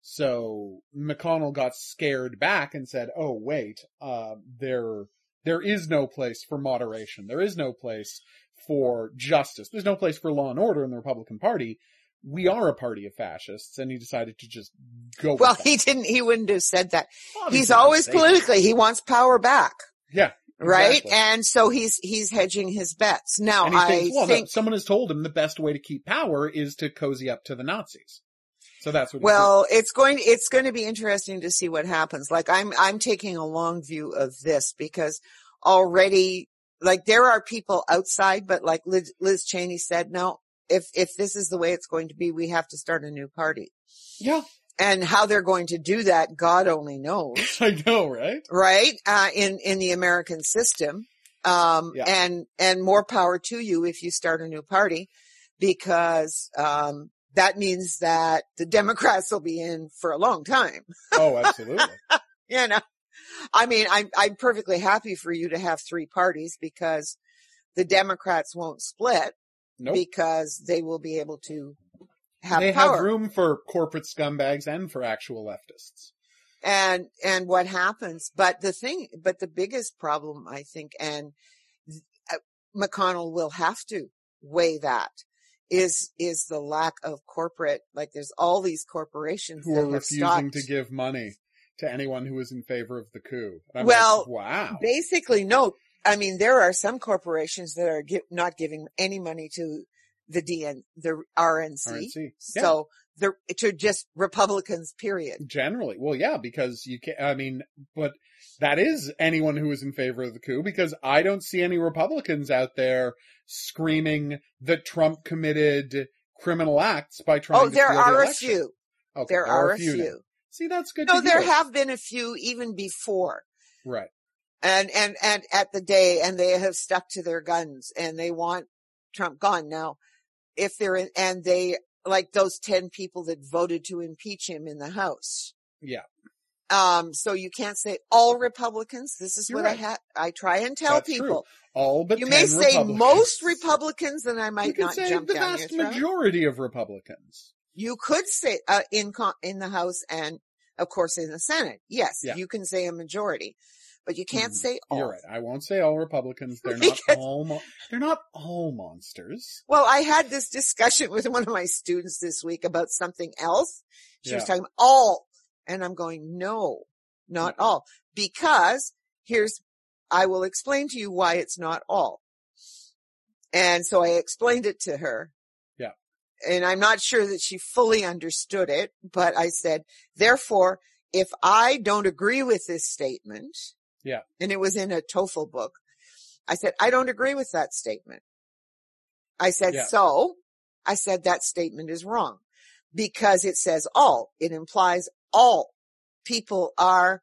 So McConnell got scared back and said, oh, wait, there is no place for moderation. There is no place for justice. There's no place for law and order in the Republican Party. We are a party of fascists. And he decided to just go with that. He wouldn't have said that. Obviously, he's always politically, he wants power back. Yeah. Right? Exactly. And so he's hedging his bets. Now, I think someone has told him the best way to keep power is to cozy up to the Nazis. So that's what. It's going to be interesting to see what happens. Like I'm taking a long view of this because already, like there are people outside, but like Liz Cheney said, no, if this is the way it's going to be, we have to start a new party. Yeah. And how they're going to do that, God only knows. I know, right? Right? In the American system. And more power to you if you start a new party because, that means that the Democrats will be in for a long time. Oh, absolutely. I mean, I'm perfectly happy for you to have 3 parties because the Democrats won't split. Nope. Because they will be able to have they power. Have room for corporate scumbags and for actual leftists. And what happens, but the biggest problem, I think, and McConnell will have to weigh that, is the lack of corporate, like there's all these corporations who that are refusing to give money to anyone who is in favor of the coup. Wow. Basically, no. I mean, there are some corporations that are not giving any money to the RNC. Yeah. So to just Republicans, period. Generally. Well, yeah, because but that is anyone who is in favor of the coup, because I don't see any Republicans out there screaming that Trump committed criminal acts by trying to steal the election. There are a few. Okay, there are a few. Now. See, that's good. No, there have been a few even before. Right. And at the day, and they have stuck to their guns and they want Trump gone. Now, if they're in, and they, like those 10 people that voted to impeach him in the House. Yeah. So you can't say all Republicans. This is You're what right. I try and tell That's people. True. All but you 10 may say Republicans. most Republicans, and I might not say jump the down vast your throat. majority of Republicans. You could say in the House and of course in the Senate. Yes, you can say a majority, but you can't say all. You're right. I won't say all Republicans. They're not all monsters. Well, I had this discussion with one of my students this week about something else. She was talking about all, and I'm going, no, not all, because I will explain to you why it's not all. And so I explained it to her. Yeah. And I'm not sure that she fully understood it, but I said, therefore, if I don't agree with this statement, and it was in a TOEFL book, I said, I don't agree with that statement. I said, that statement is wrong because it says all. It implies all people are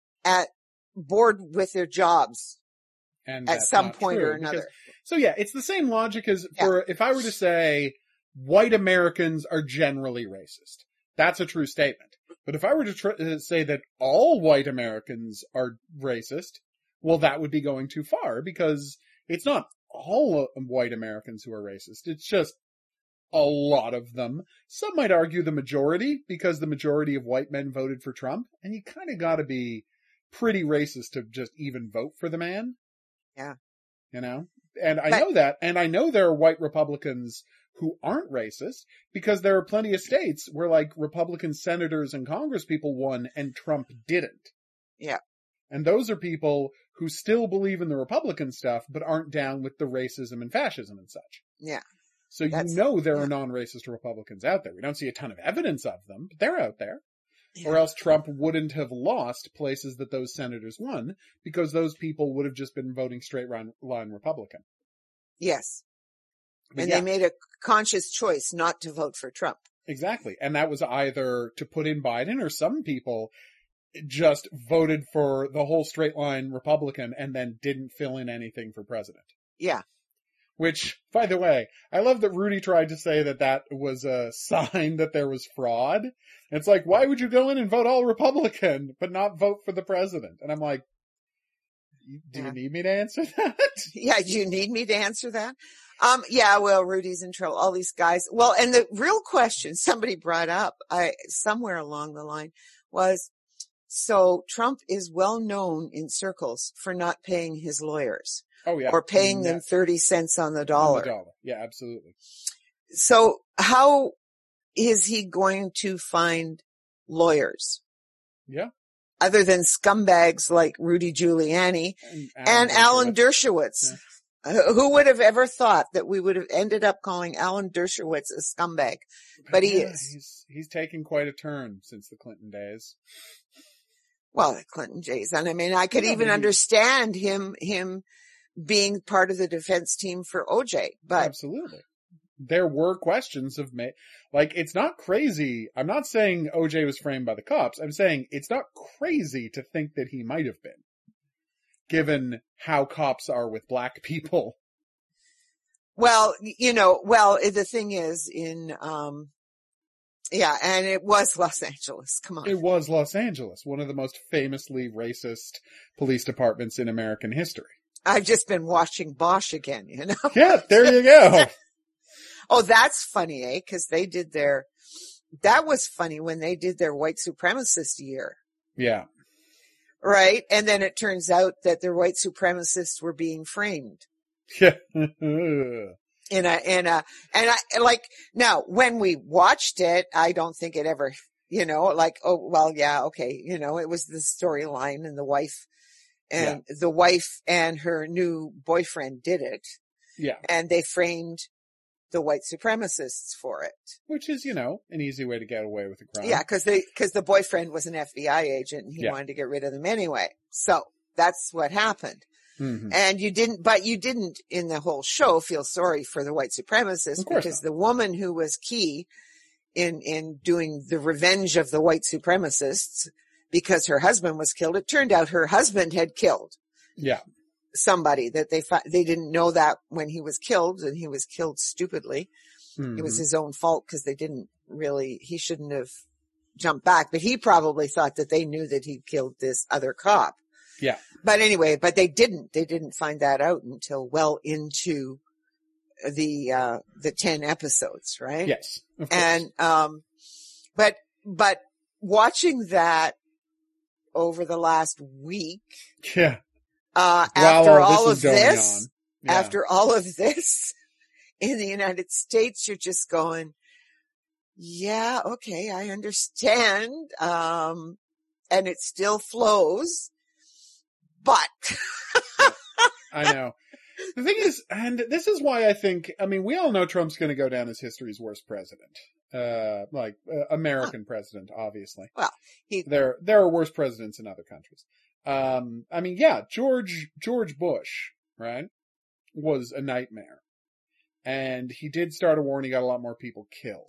bored with their jobs and at some point or another. It's the same logic as if I were to say white Americans are generally racist. That's a true statement. But if I were to say that all white Americans are racist, well, that would be going too far, because it's not all white Americans who are racist. It's just a lot of them. Some might argue the majority, because the majority of white men voted for Trump, and you kind of got to be pretty racist to just even vote for the man. Yeah. You know? And I know that, and I know there are white Republicans who aren't racist, because there are plenty of states where, like, Republican senators and congresspeople won and Trump didn't. Yeah. And those are people who still believe in the Republican stuff, but aren't down with the racism and fascism and such. Yeah. So there are non-racist Republicans out there. We don't see a ton of evidence of them, but they're out there. Yeah. Or else Trump wouldn't have lost places that those senators won, because those people would have just been voting straight line Republican. Yes. And they made a conscious choice not to vote for Trump. Exactly. And that was either to put in Biden, or some people just voted for the whole straight line Republican and then didn't fill in anything for president. Yeah. Which, by the way, I love that Rudy tried to say that that was a sign that there was fraud. It's like, why would you go in and vote all Republican, but not vote for the president? And I'm like, do you need me to answer that? Yeah, do you need me to answer that? Yeah, well, Rudy's in trouble. All these guys. Well, and the real question somebody brought up, somewhere along the line, was, so Trump is well known in circles for not paying his lawyers. Oh, yeah. Or paying them 30 cents on the dollar. Yeah, absolutely. So how is he going to find lawyers? Yeah. Other than scumbags like Rudy Giuliani and Alan Dershowitz. Yeah. Who would have ever thought that we would have ended up calling Alan Dershowitz a scumbag? But he is. He's taken quite a turn since the Clinton days. Well, the Clinton days. And I mean, I could even understand him being part of the defense team for OJ, but. Absolutely. There were questions of like, it's not crazy. I'm not saying OJ was framed by the cops. I'm saying it's not crazy to think that he might have been, given how cops are with black people. Well, the thing is and it was Los Angeles. Come on. It was Los Angeles, one of the most famously racist police departments in American history. I've just been watching Bosch again, Yeah, there you go. Oh, that's funny, eh? Because that was funny when they did their white supremacist year. Yeah. Right? And then it turns out that their white supremacists were being framed. Yeah. Now, when we watched it, I don't think it ever, oh, well, yeah, okay. It was the storyline and the wife and her new boyfriend did it. Yeah. And they framed the white supremacists for it. Which is, an easy way to get away with a crime. Yeah, because the boyfriend was an FBI agent and he wanted to get rid of them anyway. So that's what happened. Mm-hmm. And you didn't in the whole show feel sorry for the white supremacists, because the woman who was key in doing the revenge of the white supremacists, because her husband was killed, it turned out her husband had killed. Yeah. Somebody that they didn't know that when he was killed, and he was killed stupidly. Mm-hmm. It was his own fault, because he shouldn't have jumped back, but he probably thought that they knew that he'd killed this other cop. Yeah. But anyway, they didn't find that out until well into the 10 episodes, right? Yes. Of course. And, but watching that over the last week. Yeah. After all of this in the United States, you're just going, yeah, okay, I understand. And it still flows, but I know. The thing is, and this is why I think, we all know Trump's going to go down as history's worst president. American president, obviously. Well, there are worse presidents in other countries. George Bush, right, was a nightmare. And he did start a war and he got a lot more people killed.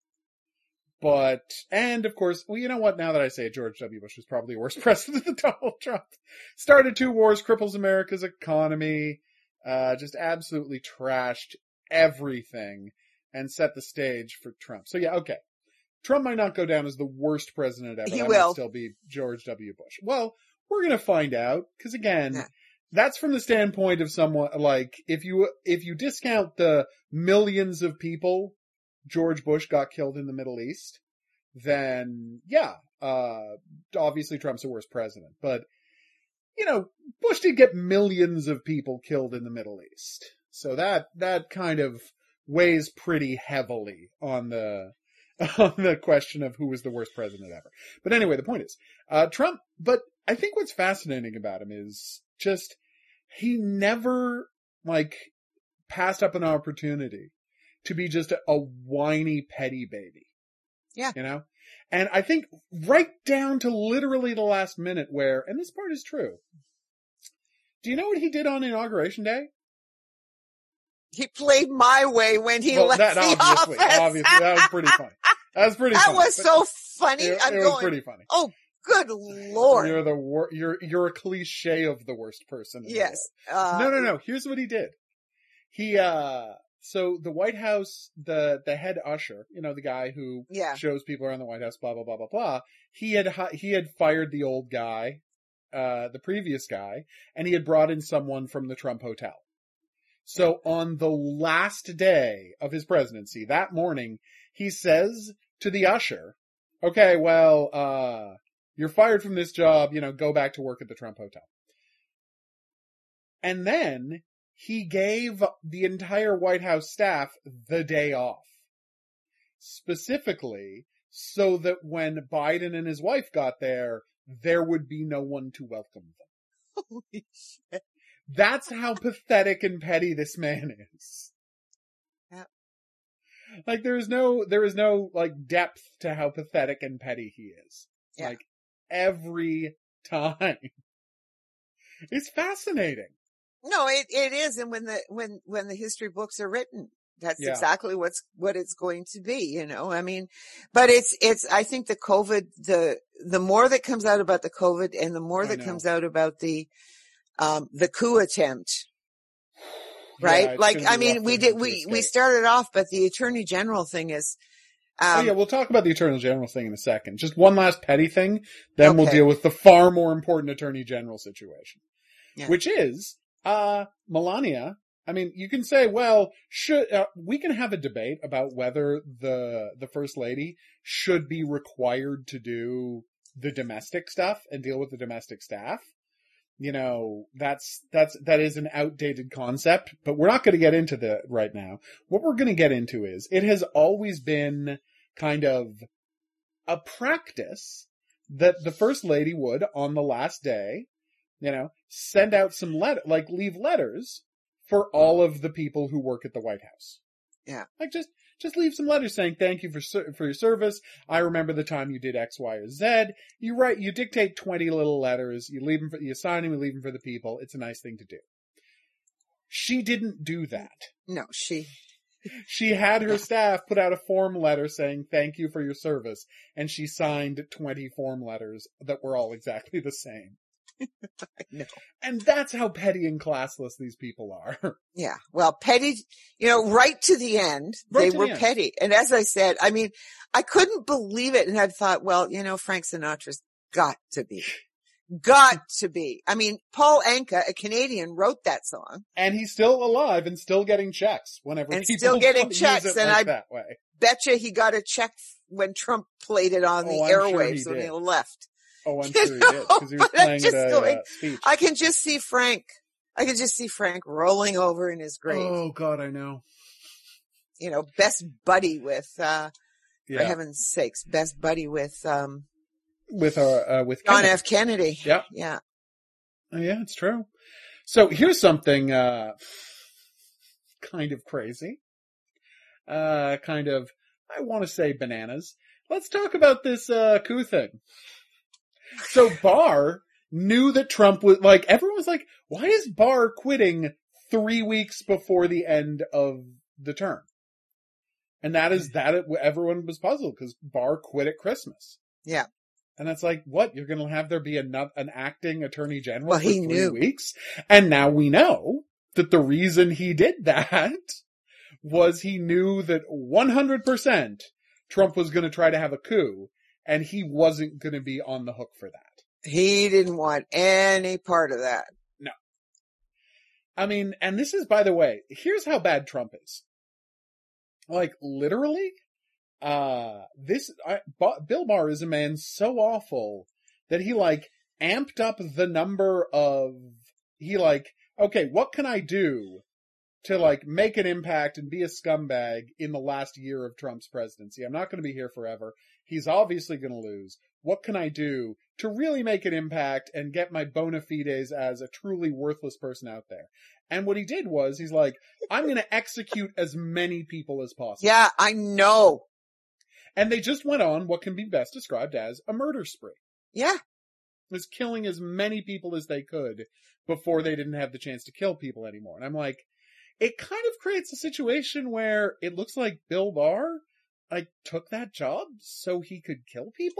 And of course, well, you know what? Now that I say it, George W. Bush was probably a worse president than Donald Trump. Started 2 wars, cripples America's economy, just absolutely trashed everything and set the stage for Trump. So yeah, okay. Trump might not go down as the worst president ever. He that will might still be George W. Bush. Well, we're going to find out, because again, that's from the standpoint of someone, like, if you discount the millions of people George Bush got killed in the Middle East, then obviously Trump's the worst president. But, Bush did get millions of people killed in the Middle East. So that kind of weighs pretty heavily on the question of who was the worst president ever. But anyway, the point is, Trump, but I think what's fascinating about him is just, he never, passed up an opportunity to be just a whiny, petty baby. Yeah. And I think right down to literally the last minute where, and this part is true. Do you know what he did on Inauguration Day? He played My Way when he left the office. Obviously, that was pretty funny. That was so funny. It was pretty funny. Oh, good Lord. You're a cliche of the worst person. Yes. No. Here's what he did. He, so the White House, the head usher, the guy who shows people around the White House, blah, blah, blah, blah, blah. He had fired the old guy, the previous guy, and he had brought in someone from the Trump Hotel. So on the last day of his presidency, that morning, he says to the usher, okay, well, you're fired from this job, go back to work at the Trump Hotel. And then he gave the entire White House staff the day off. Specifically, so that when Biden and his wife got there would be no one to welcome them. Holy shit. That's how pathetic and petty this man is. Yeah. There is no depth to how pathetic and petty he is. Yeah. Every time. It's fascinating. No, it is. And when the history books are written, that's exactly what it's going to be, I mean, but I think the COVID, the more that comes out about the COVID and the more that comes out about the coup attempt, right? We started off, but the Attorney General thing is, we'll talk about the Attorney General thing in a second. Just one last petty thing, then we'll deal with the far more important Attorney General situation, which is, Melania. I mean, you can say, well, we can have a debate about whether the First Lady should be required to do the domestic stuff and deal with the domestic staff. That is an outdated concept, but we're not going to get into that right now. What we're going to get into is, it has always been kind of a practice that the First Lady would, on the last day, send out some leave letters for all of the people who work at the White House. Yeah. Just leave some letters saying thank you for your service. I remember the time you did X, Y, or Z. You dictate 20 little letters. You sign them, you leave them for the people. It's a nice thing to do. She didn't do that. No, She had her staff put out a form letter saying thank you for your service, and she signed 20 form letters that were all exactly the same. No. And that's how petty and classless these people are. Yeah. Well, petty, right to the end, they were petty. And as I said, I mean, I couldn't believe it. And I thought, well, Frank Sinatra's got to be. I mean, Paul Anka, a Canadian, wrote that song. And he's still alive and still getting checks whenever people still getting checks. Use it and that way. Betcha he got a check when Trump played it on the airwaves when he left. Oh, I'm sure he did, because he was playing at a speech. I can just see Frank rolling over in his grave. Oh, God, I know. Best buddy with, for heaven's sakes, best buddy with John F. Kennedy. Yeah. Yeah. Oh, yeah, it's true. So here's something, kind of crazy. I want to say bananas. Let's talk about this, coup thing. So Barr knew that Trump was everyone was like, why is Barr quitting 3 weeks before the end of the term? And everyone was puzzled because Barr quit at Christmas. Yeah. And that's what? You're going to have there be an acting attorney general for 3 knew. weeks? And now we know that the reason he did that was he knew that 100% Trump was going to try to have a coup, and he wasn't going to be on the hook for that. He didn't want any part of that. No. I mean, and this is, by the way, here's how bad Trump is. Like, literally, Bill Barr is a man so awful that he, like, amped up the number of, okay, what can I do to, like, make an impact and be a scumbag in the last year of Trump's presidency? I'm not going to be here forever. He's obviously going to lose. What can I do to really make an impact and get my bona fides as a truly worthless person out there? And what he did was, he's like, I'm going to execute as many people as possible. Yeah, I know. And they just went on what can be best described as a murder spree. Yeah. Was killing as many people as they could before they didn't have the chance to kill people anymore. And I'm like, it kind of creates a situation where it looks like Bill Barr, like, took that job so he could kill people?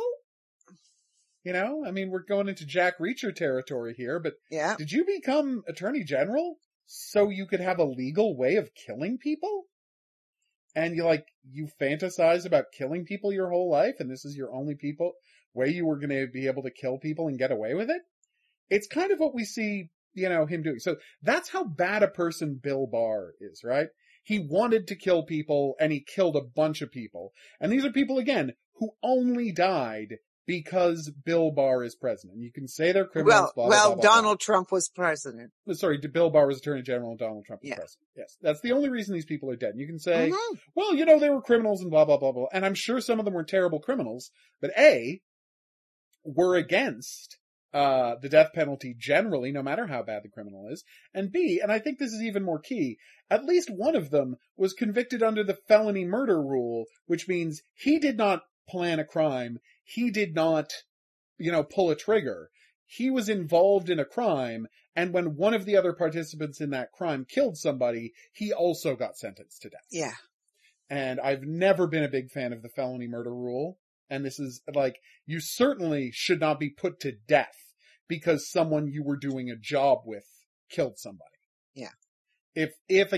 You know? I mean, we're going into Jack Reacher territory here, but yeah. Did you become Attorney General so you could have a legal way of killing people? And you fantasize about killing people your whole life, and this is your only way you were going to be able to kill people and get away with it? It's kind of what we see, him doing. So that's how bad a person Bill Barr is, right? He wanted to kill people, and he killed a bunch of people. And these are people, again, who only died because Bill Barr is president. You can say they're criminals, blah, blah, blah, blah, Donald Trump was president. Sorry, Bill Barr was Attorney General and Donald Trump was president. Yes, that's the only reason these people are dead. And you can say, well, they were criminals and blah, blah, blah, blah. And I'm sure some of them were terrible criminals, but A, we're against the death penalty generally, no matter how bad the criminal is. And B, and I think this is even more key, at least one of them was convicted under the felony murder rule, which means he did not plan a crime. He did not, pull a trigger. He was involved in a crime, and when one of the other participants in that crime killed somebody, he also got sentenced to death. Yeah. And I've never been a big fan of the felony murder rule. And this is, you certainly should not be put to death because someone you were doing a job with killed somebody. Yeah. If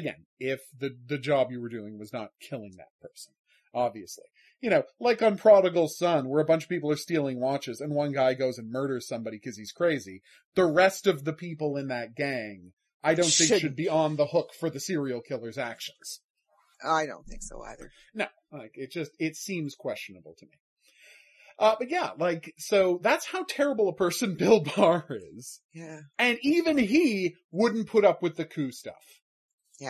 the job you were doing was not killing that person, obviously. Like on Prodigal Son, where a bunch of people are stealing watches and one guy goes and murders somebody because he's crazy. The rest of the people in that gang, I don't think should be on the hook for the serial killer's actions. I don't think so either. No, it seems questionable to me. But yeah, so that's how terrible a person Bill Barr is. Yeah. And even he wouldn't put up with the coup stuff. Yeah.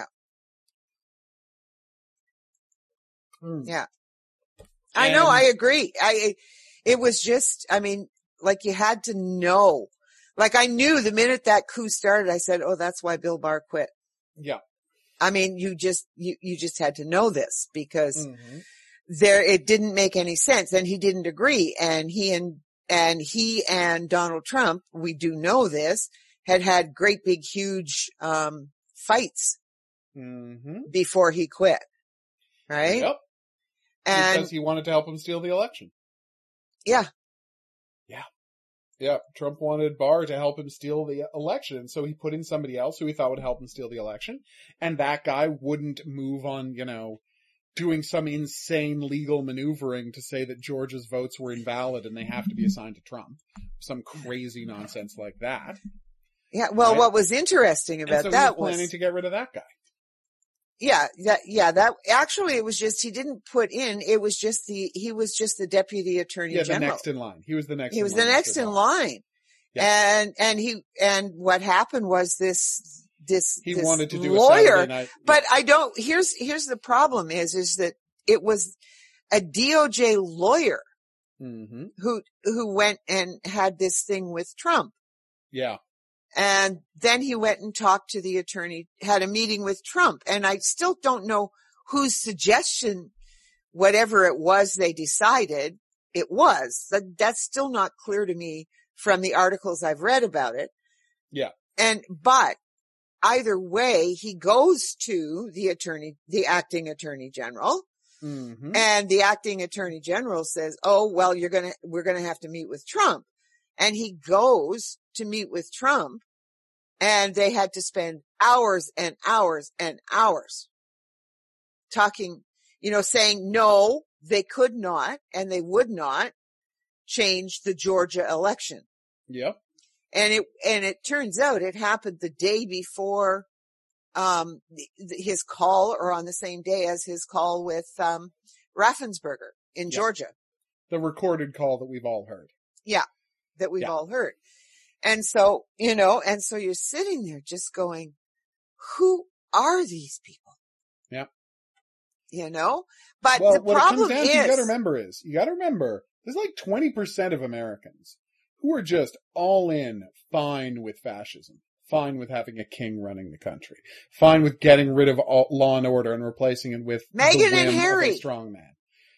Yeah. I know, I agree. It was just, you had to know. I knew the minute that coup started, I said, oh, that's why Bill Barr quit. Yeah. You just had to know this because it didn't make any sense and he didn't agree. And he and Donald Trump, we do know this, had great big huge, fights before he quit. Right? Yep. Because he wanted to help him steal the election. Yeah. Yeah. Yeah. Trump wanted Barr to help him steal the election. So he put in somebody else who he thought would help him steal the election. And that guy wouldn't move on, doing some insane legal maneuvering to say that Georgia's votes were invalid and they have to be assigned to Trump. Some crazy nonsense like that. Yeah. Well, right? What was interesting about that was planning to get rid of that guy. Yeah, that actually it was just, he didn't put in, he was just the deputy attorney general. Yeah, the next in line. He was the next in line. Yeah. And what happened was this wanted to do lawyer, a night, but here's the problem is that it was a DOJ lawyer who went and had this thing with Trump. Yeah. And then he went and talked to the attorney, had a meeting with Trump. And I still don't know whose suggestion, whatever it was they decided it was. That's still not clear to me from the articles I've read about it. Yeah. But either way, he goes to the acting attorney general. And the acting attorney general says, oh, well, we're going to have to meet with Trump. And he goes to meet with Trump and they had to spend hours and hours and hours talking, saying, no, they could not and they would not change the Georgia election. Yep. And it turns out it happened the day before, his call, or on the same day as his call with, Raffensperger in Georgia. The recorded call that we've all heard. Yeah. That we've all heard. And so, and so you're sitting there just going, who are these people? Yeah. But the problem is, you gotta remember, there's like 20% of Americans who are just all in, fine with fascism, fine with having a king running the country, fine with getting rid of all law and order and replacing it with Meghan and Harry, strong man.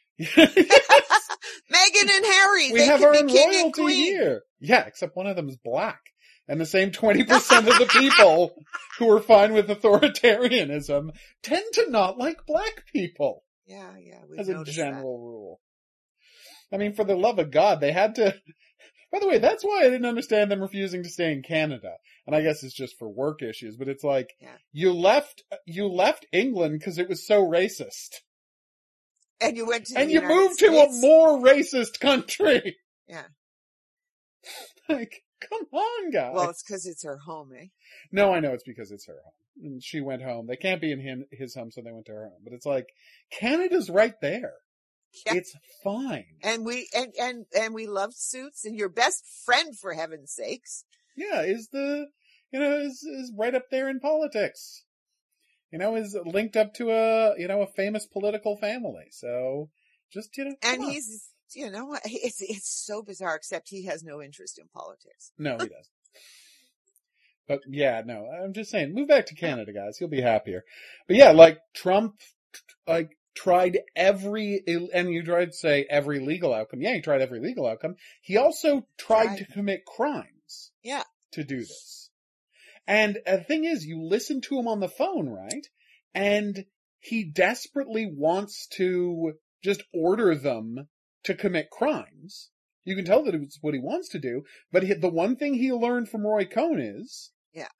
Meghan and Harry, we have our own royalty here. Yeah, except one of them is black. And the same 20% of the people who are fine with authoritarianism tend to not like black people. Yeah. As a general rule. I mean, for the love of God, they had to... By the way, that's why I didn't understand them refusing to stay in Canada. And I guess it's just for work issues, but it's like, you left England because it was so racist. And you went to the And you United moved States. to a more racist country. Yeah. Like, come on, guys. Well, it's because it's her home, eh? No, I know it's because it's her home. And she went home. They can't be in his home, so they went to her home. But it's like, Canada's right there. Yeah. It's fine. And we loved Suits, and your best friend, for heaven's sakes. Yeah, is right up there in politics. Is linked up to a famous political family. So just, and he's, it's so bizarre, except he has no interest in politics. No, he doesn't. But yeah, no, I'm just saying, move back to Canada, guys. You'll be happier. But yeah, like Trump, tried and you tried to say every legal outcome. Yeah, he tried every legal outcome. He also tried to commit crimes. Yeah. To do this. And the thing is, you listen to him on the phone, right? And he desperately wants to just order them to commit crimes. You can tell that it's what he wants to do, but the one thing he learned from Roy Cohn is,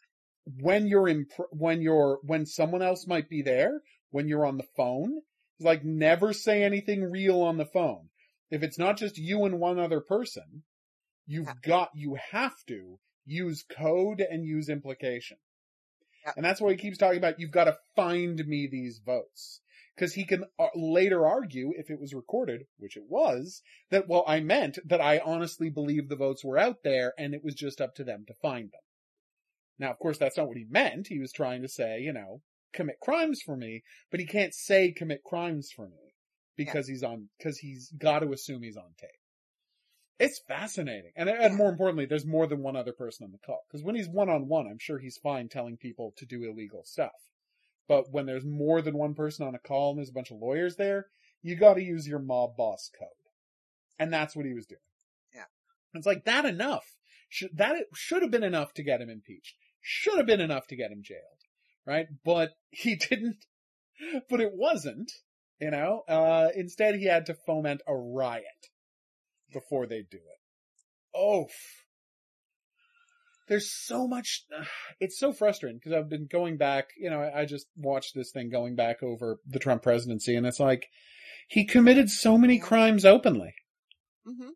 when someone else might be there, when you're on the phone, it's like never say anything real on the phone. If it's not just you and one other person, you have to use code and use implication. Yeah. And that's why he keeps talking about, you've got to find me these votes. Because he can later argue, if it was recorded, which it was, that, well, I meant that I honestly believe the votes were out there and it was just up to them to find them. Now, of course, that's not what he meant. He was trying to say, commit crimes for me, but he can't say commit crimes for me because he's got to assume he's on tape. It's fascinating. And more importantly, there's more than one other person on the call. Because when he's one-on-one, I'm sure he's fine telling people to do illegal stuff. But when there's more than one person on a call and there's a bunch of lawyers there, you gotta use your mob boss code. And that's what he was doing. Yeah. It's like, that enough. That should have been enough to get him impeached. Should have been enough to get him jailed. Right? But he didn't. But it wasn't. Instead he had to foment a riot before they do it. Oh, there's so much, it's so frustrating because I've been going back, I just watched this thing going back over the Trump presidency, and it's like, he committed so many crimes openly. Mm-hmm.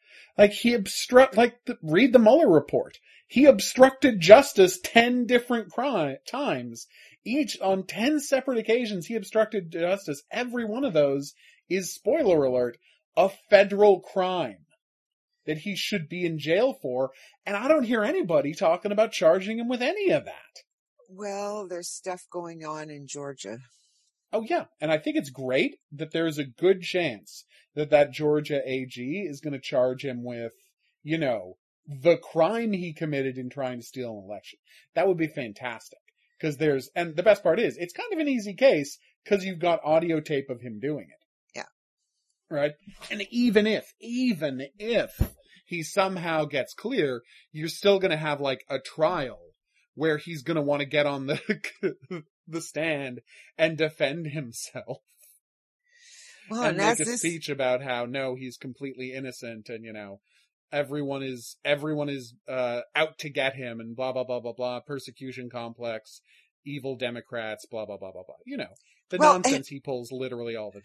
Like read the Mueller report. He obstructed justice 10 different times. Each on 10 separate occasions he obstructed justice. Every one of those is, spoiler alert, a federal crime that he should be in jail for, and I don't hear anybody talking about charging him with any of that. Well, there's stuff going on in Georgia. Oh yeah, and I think it's great that there's a good chance that Georgia AG is going to charge him with, the crime he committed in trying to steal an election. That would be fantastic. And the best part is, it's kind of an easy case, because you've got audio tape of him doing it. Right? And even if he somehow gets clear, you're still going to have like a trial where he's going to want to get on the stand and defend himself. Well, and make a speech about how, no, he's completely innocent and, everyone is out to get him and blah, blah, blah, blah, blah, persecution complex, evil Democrats, blah, blah, blah, blah, blah. The nonsense he pulls literally all the time.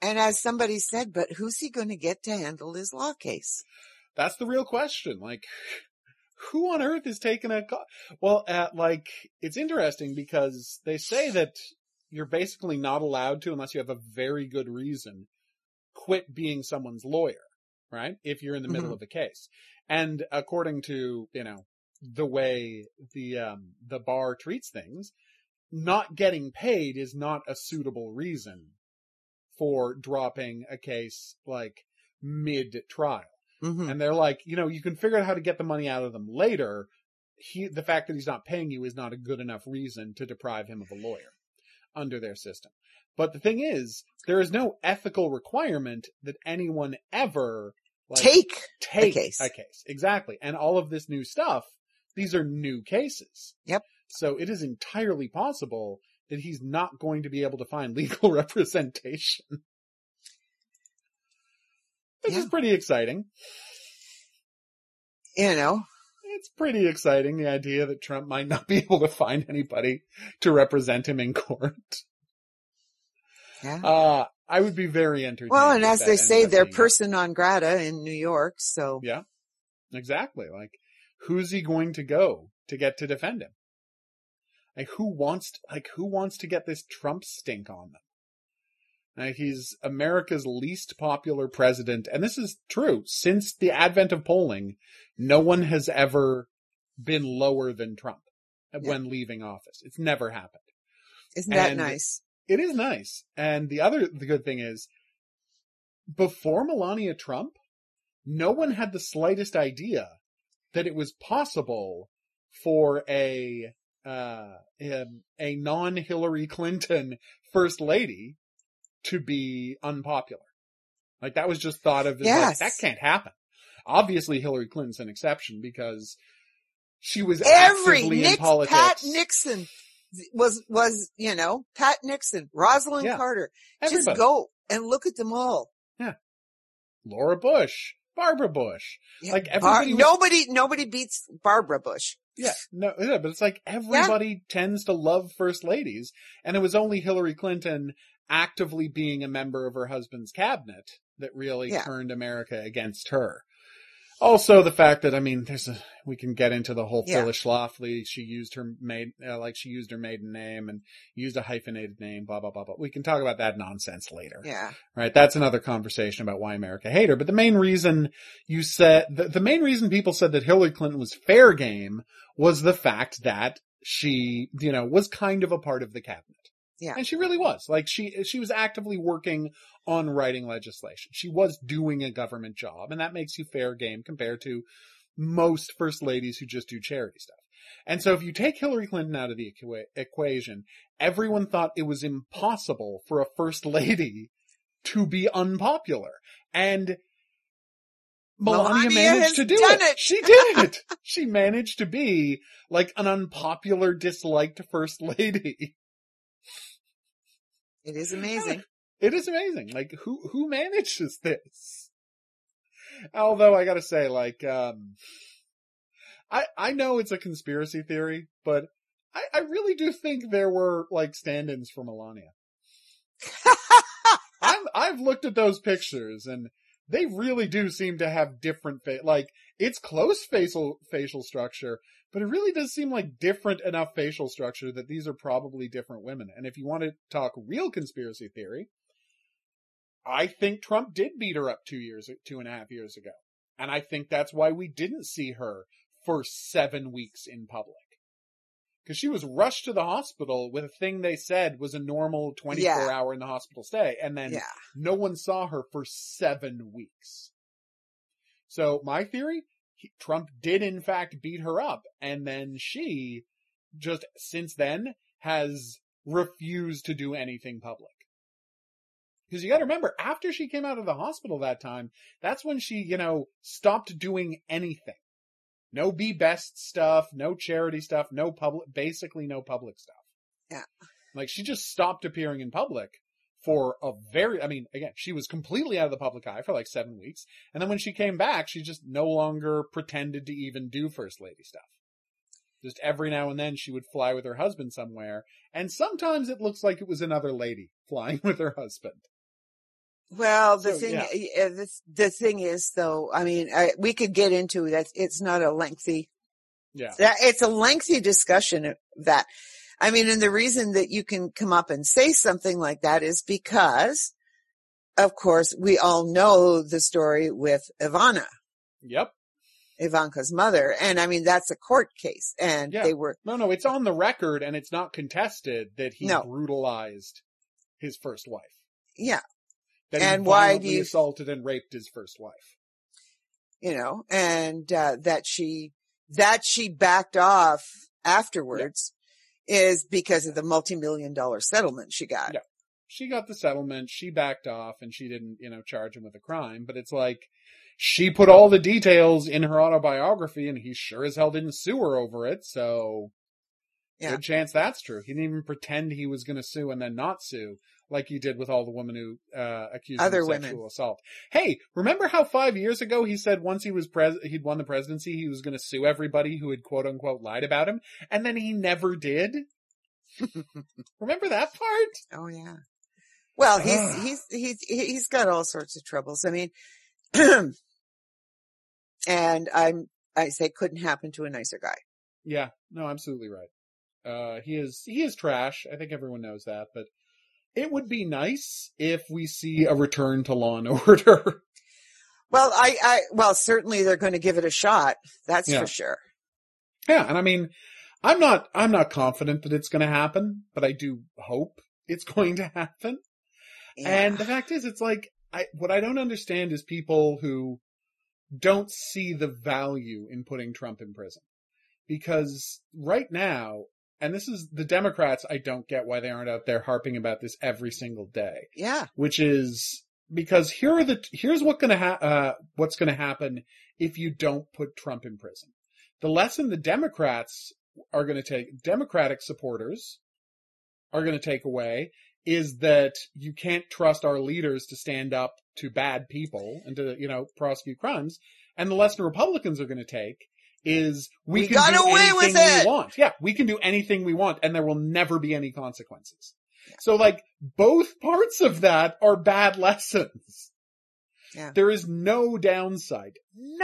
And as somebody said, but who's he going to get to handle his law case? That's the real question. Like, who on earth is taking well, it's interesting because they say that you're basically not allowed to, unless you have a very good reason, quit being someone's lawyer, right? If you're in the middle of a case. And according to, the way the bar treats things, not getting paid is not a suitable reason for dropping a case like mid-trial. And they're like, you can figure out how to get the money out of them later. The fact that he's not paying you is not a good enough reason to deprive him of a lawyer under their system. But the thing is, there is no ethical requirement that anyone ever take a case. Exactly. And all of this new stuff, these are new cases. Yep. So it is entirely possible that he's not going to be able to find legal representation. This is pretty exciting. It's pretty exciting, the idea that Trump might not be able to find anybody to represent him in court. Yeah. I would be very entertained. Well, and as they say, they're person non grata in New York, so. Yeah, exactly. Like, who's he going to go to get to defend him? Who wants to get this Trump stink on them? He's America's least popular president. And this is true. Since the advent of polling, no one has ever been lower than Trump when leaving office. It's never happened. Isn't that nice? It is nice. And the good thing is, before Melania Trump, no one had the slightest idea that it was possible for a non-Hillary Clinton first lady to be unpopular. Like, that was just thought of as like, that can't happen. Obviously, Hillary Clinton's an exception because she was actively in politics. Pat Nixon was, Pat Nixon, Rosalind Carter. Everybody. Just go and look at them all. Yeah. Laura Bush, Barbara Bush. Yeah. Like, everybody nobody beats Barbara Bush. Yeah, but it's like everybody tends to love first ladies, and it was only Hillary Clinton actively being a member of her husband's cabinet that really turned America against her. Also, the fact that, we can get into the whole Phyllis Schlafly. She used her maiden name and used a hyphenated name, blah, blah, blah, blah. We can talk about that nonsense later. Yeah. Right. That's another conversation about why America hate her. But the main reason the main reason people said that Hillary Clinton was fair game was the fact that she, was kind of a part of the cabinet. Yeah. And she really was. Like, she was actively working on writing legislation. She was doing a government job, and that makes you fair game compared to most first ladies who just do charity stuff. And so if you take Hillary Clinton out of the equation, everyone thought it was impossible for a first lady to be unpopular. And Melania managed to do it. She did it. She managed to be like an unpopular, disliked first lady. It is amazing. It is amazing. Like, who manages this? Although I gotta say, like, I know it's a conspiracy theory, but I really do think there were, like, stand-ins for Melania. I've looked at those pictures, and they really do seem to have different it's close facial structure, but it really does seem like different enough facial structure that these are probably different women. And if you want to talk real conspiracy theory, I think Trump did beat her up 2.5 years ago. And I think that's why we didn't see her for 7 weeks in public. Because she was rushed to the hospital with a thing they said was a normal 24-hour in the hospital stay. And then no one saw her for 7 weeks. So my theory, Trump did in fact beat her up. And then she just since then has refused to do anything public. Because you gotta remember, after she came out of the hospital that time, that's when she, stopped doing anything. No Be Best stuff, no charity stuff, basically no public stuff. Yeah. Like, she just stopped appearing in public for again, she was completely out of the public eye for like 7 weeks. And then when she came back, she just no longer pretended to even do first lady stuff. Just every now and then she would fly with her husband somewhere. And sometimes it looks like it was another lady flying with her husband. Well, the thing is, though, I mean, we could get into that. It's not a lengthy. Yeah. It's a lengthy discussion of that. I mean, and the reason that you can come up and say something like that is because, of course, we all know the story with Ivana. Yep. Ivanka's mother. And I mean, that's a court case. And they were. No, it's on the record and it's not contested that he brutalized his first wife. Yeah. That and he violently assaulted and raped his first wife. You know, and that she backed off afterwards is because of the multi-million-dollar settlement she got. Yeah. She got the settlement, she backed off, and she didn't, charge him with a crime. But it's like, she put all the details in her autobiography, and he sure as hell didn't sue her over it, so good chance that's true. He didn't even pretend he was going to sue and then not sue, like he did with all the women who accused him of sexual assault. Hey, remember how 5 years ago he said once he was he'd won the presidency, he was going to sue everybody who had quote-unquote lied about him, and then he never did? Remember that part? Oh, yeah. Well, he's got all sorts of troubles. I mean, and I say couldn't happen to a nicer guy. Yeah, no, absolutely right. He is trash. I think everyone knows that, but it would be nice if we see a return to Law and Order. Well, well, certainly they're going to give it a shot. That's for sure. Yeah. And I mean, I'm not confident that it's going to happen, but I do hope it's going to happen. Yeah. And the fact is, it's like, what I don't understand is people who don't see the value in putting Trump in prison. Because right now, and this is the Democrats, I don't get why they aren't out there harping about this every single day. Yeah. Which is because here's what's going to happen if you don't put Trump in prison. The lesson the Democratic supporters are going to take away is that you can't trust our leaders to stand up to bad people and to, prosecute crimes. And the lesson Republicans are going to take is we can do anything we want. Yeah, we can do anything we want and there will never be any consequences. Yeah. So like both parts of that are bad lessons. Yeah. There is no downside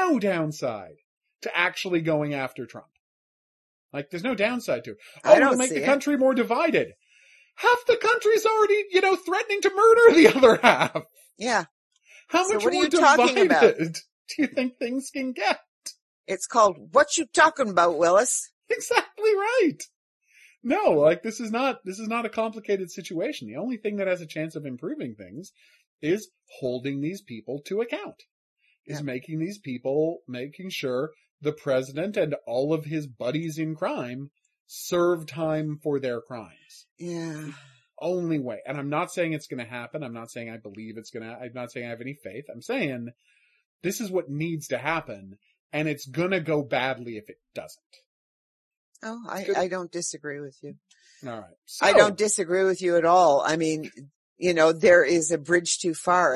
to actually going after Trump. Like there's no downside to it. It'll make the country more divided. Half the country's already, threatening to murder the other half. Yeah. How much more divided do you think things can get? It's called, what you talking about, Willis? Exactly right. No, like this is not a complicated situation. The only thing that has a chance of improving things is holding these people to account. Is making sure the president and all of his buddies in crime serve time for their crimes. Yeah. The only way. And I'm not saying it's going to happen. I'm not saying I believe I'm not saying I have any faith. I'm saying this is what needs to happen. And it's going to go badly if it doesn't. Oh, I don't disagree with you. All right. So, I don't disagree with you at all. I mean, there is a bridge too far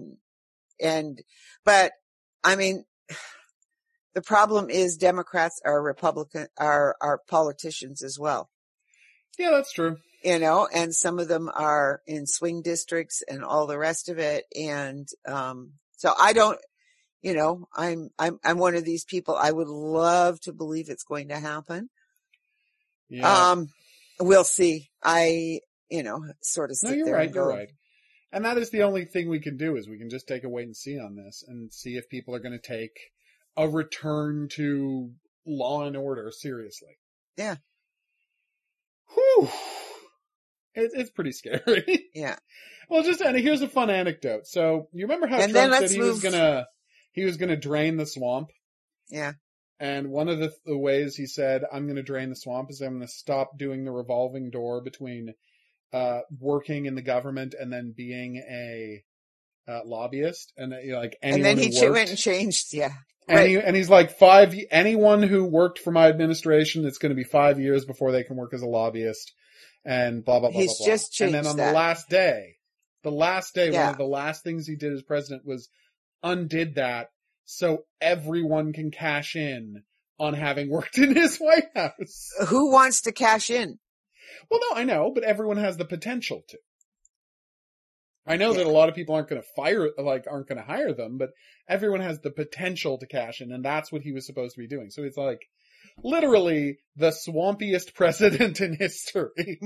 but I mean, the problem is Democrats are politicians as well. Yeah, that's true. And some of them are in swing districts and all the rest of it. And, so I don't, I'm one of these people. I would love to believe it's going to happen. Yeah. We'll see. I, sort of sit there. No, you're right. You're right. And that is the only thing we can do is we can just take a wait and see on this and see if people are going to take a return to Law and Order seriously. Yeah. Whew. It's pretty scary. Yeah. Well, and here's a fun anecdote. So you remember how Trump said he was gonna drain the swamp? Yeah. And one of the ways he said, I'm gonna drain the swamp is I'm gonna stop doing the revolving door between, working in the government and then being a, lobbyist. And anyone and then he went and changed. Yeah. And he's like, anyone who worked for my administration, it's going to be 5 years before they can work as a lobbyist and blah, blah, blah, He's blah, blah. just changed And then on that. the last day, one of the last things he did as president was undid that so everyone can cash in on having worked in his White House. Who wants to cash in? Well, no, I know, but everyone has the potential to. I know that a lot of people aren't going to hire them, but everyone has the potential to cash in, and that's what he was supposed to be doing. So it's like literally the swampiest president in history.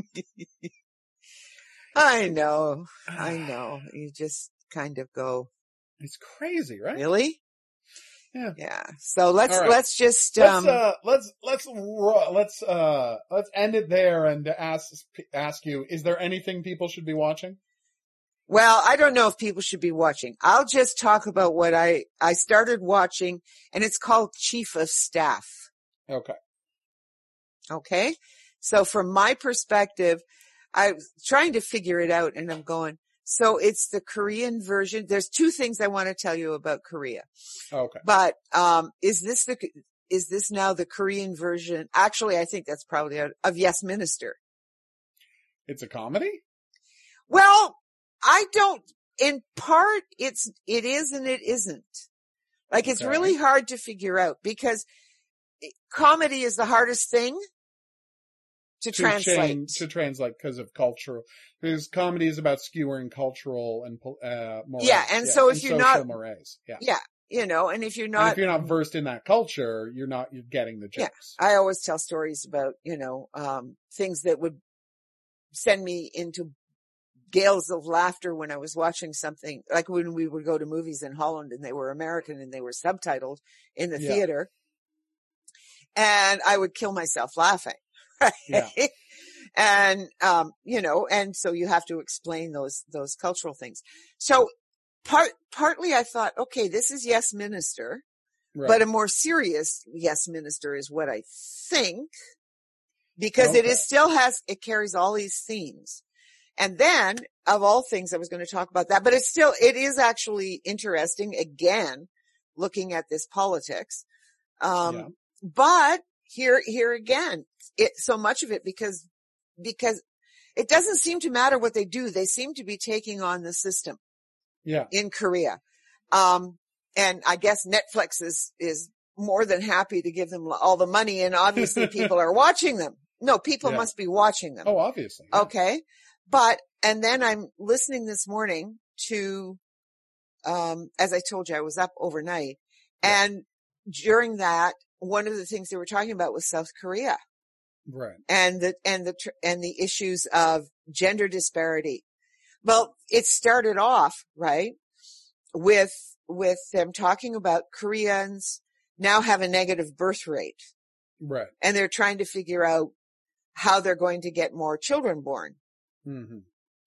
I know. You just kind of go. It's crazy, right? Really? Yeah. Yeah. So let's just let's end it there and ask you, is there anything people should be watching? Well, I don't know if people should be watching. I'll just talk about what I started watching, and it's called Chief of Staff. Okay. Okay. So from my perspective, I was trying to figure it out, and I'm going, so it's the Korean version. There's two things I want to tell you about Korea. Okay. But, is this now the Korean version? Actually, I think that's probably of Yes Minister. It's a comedy? Well, in part, it is and it isn't. Like, it's really hard to figure out because comedy is the hardest thing to translate. To translate because comedy is about skewering cultural and mores. Yeah, and so if you're not mores. Yeah, and if you're not versed in that culture, you're getting the jokes. Yeah, I always tell stories about, things that would send me into gales of laughter when I was watching something, like when we would go to movies in Holland and they were American and they were subtitled in the theater, and I would kill myself laughing. Right? Yeah. And, and so you have to explain those cultural things. So partly I thought, okay, this is Yes Minister, but a more serious Yes Minister is what I think, because it carries all these themes. And then, of all things, I was going to talk about that, but it is actually interesting, again, looking at this politics. But here again, so much of it, because it doesn't seem to matter what they do. They seem to be taking on the system. Yeah. In Korea. And I guess Netflix is more than happy to give them all the money, and obviously people are watching them. No, people must be watching them. Oh, obviously. Yeah. Okay. And then I'm listening this morning to, as I told you, I was up overnight, and during that, one of the things they were talking about was South Korea. Right. And the issues of gender disparity. Well, it started off, right, with them talking about Koreans now have a negative birth rate. Right. And they're trying to figure out how they're going to get more children born. Mm-hmm.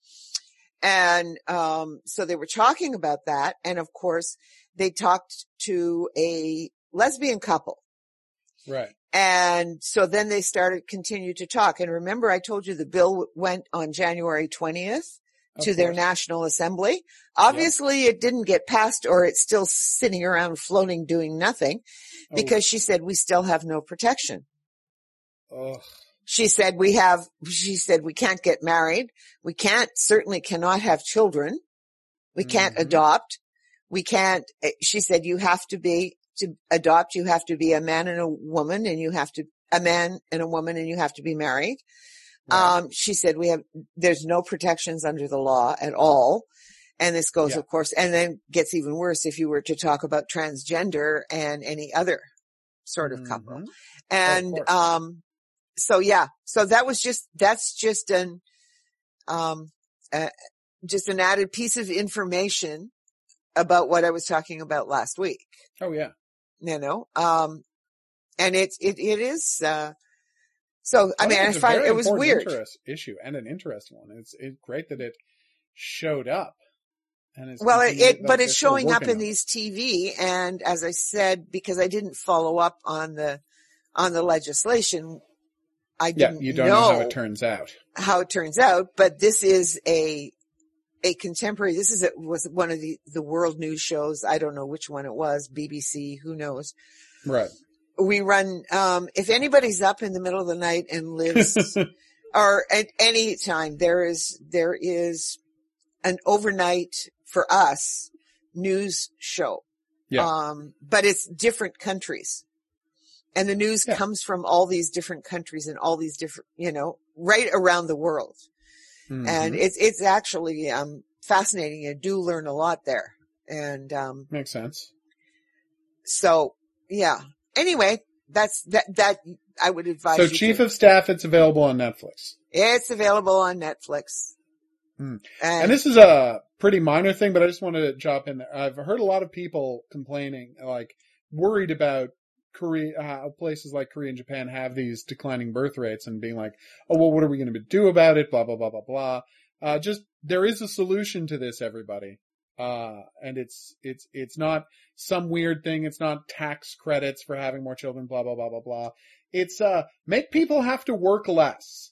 And, so they were talking about that. And of course, they talked to a lesbian couple. Right. And so then they continued to talk. And remember, I told you the bill went on January 20th to their National Assembly. Obviously, it didn't get passed, or it's still sitting around floating doing nothing, because she said we still have no protection. Ugh. She said we can't get married. We certainly cannot have children. We can't adopt. We can't, she said to adopt, you have to be a man and a woman, and a man and a woman, and you have to be married. Right. She said there's no protections under the law at all. And this goes, of course, and then gets even worse if you were to talk about transgender and any other sort of couple. And, so that's just an added piece of information about what I was talking about last week. Oh yeah. And it is, so, I mean, I find it was weird. Issue and an interesting one. It's great that it showed up. And it's showing up in these TV. And as I said, because I didn't follow up on the legislation, I didn't you don't know how it turns out. But this is a contemporary, was one of the world news shows. I don't know which one it was, BBC, who knows. Right. We run, if anybody's up in the middle of the night and lives, or at any time, there is an overnight, for us, news show. Yeah. But it's different countries. And the news comes from all these different countries and all these different, right around the world. Mm-hmm. And it's actually, fascinating. You do learn a lot there. And, makes sense. So, yeah. Anyway, that I would advise you. So Chief of Staff, it's available on Netflix. It's available on Netflix. And this is a pretty minor thing, but I just wanted to jump in there. I've heard a lot of people complaining, like worried about Korea, places like Korea and Japan have these declining birth rates and being like, oh, well, what are we going to do about it? Blah, blah, blah, blah, blah. There is a solution to this, everybody. And it's not some weird thing. It's not tax credits for having more children, blah, blah, blah, blah, blah. It's, make people have to work less.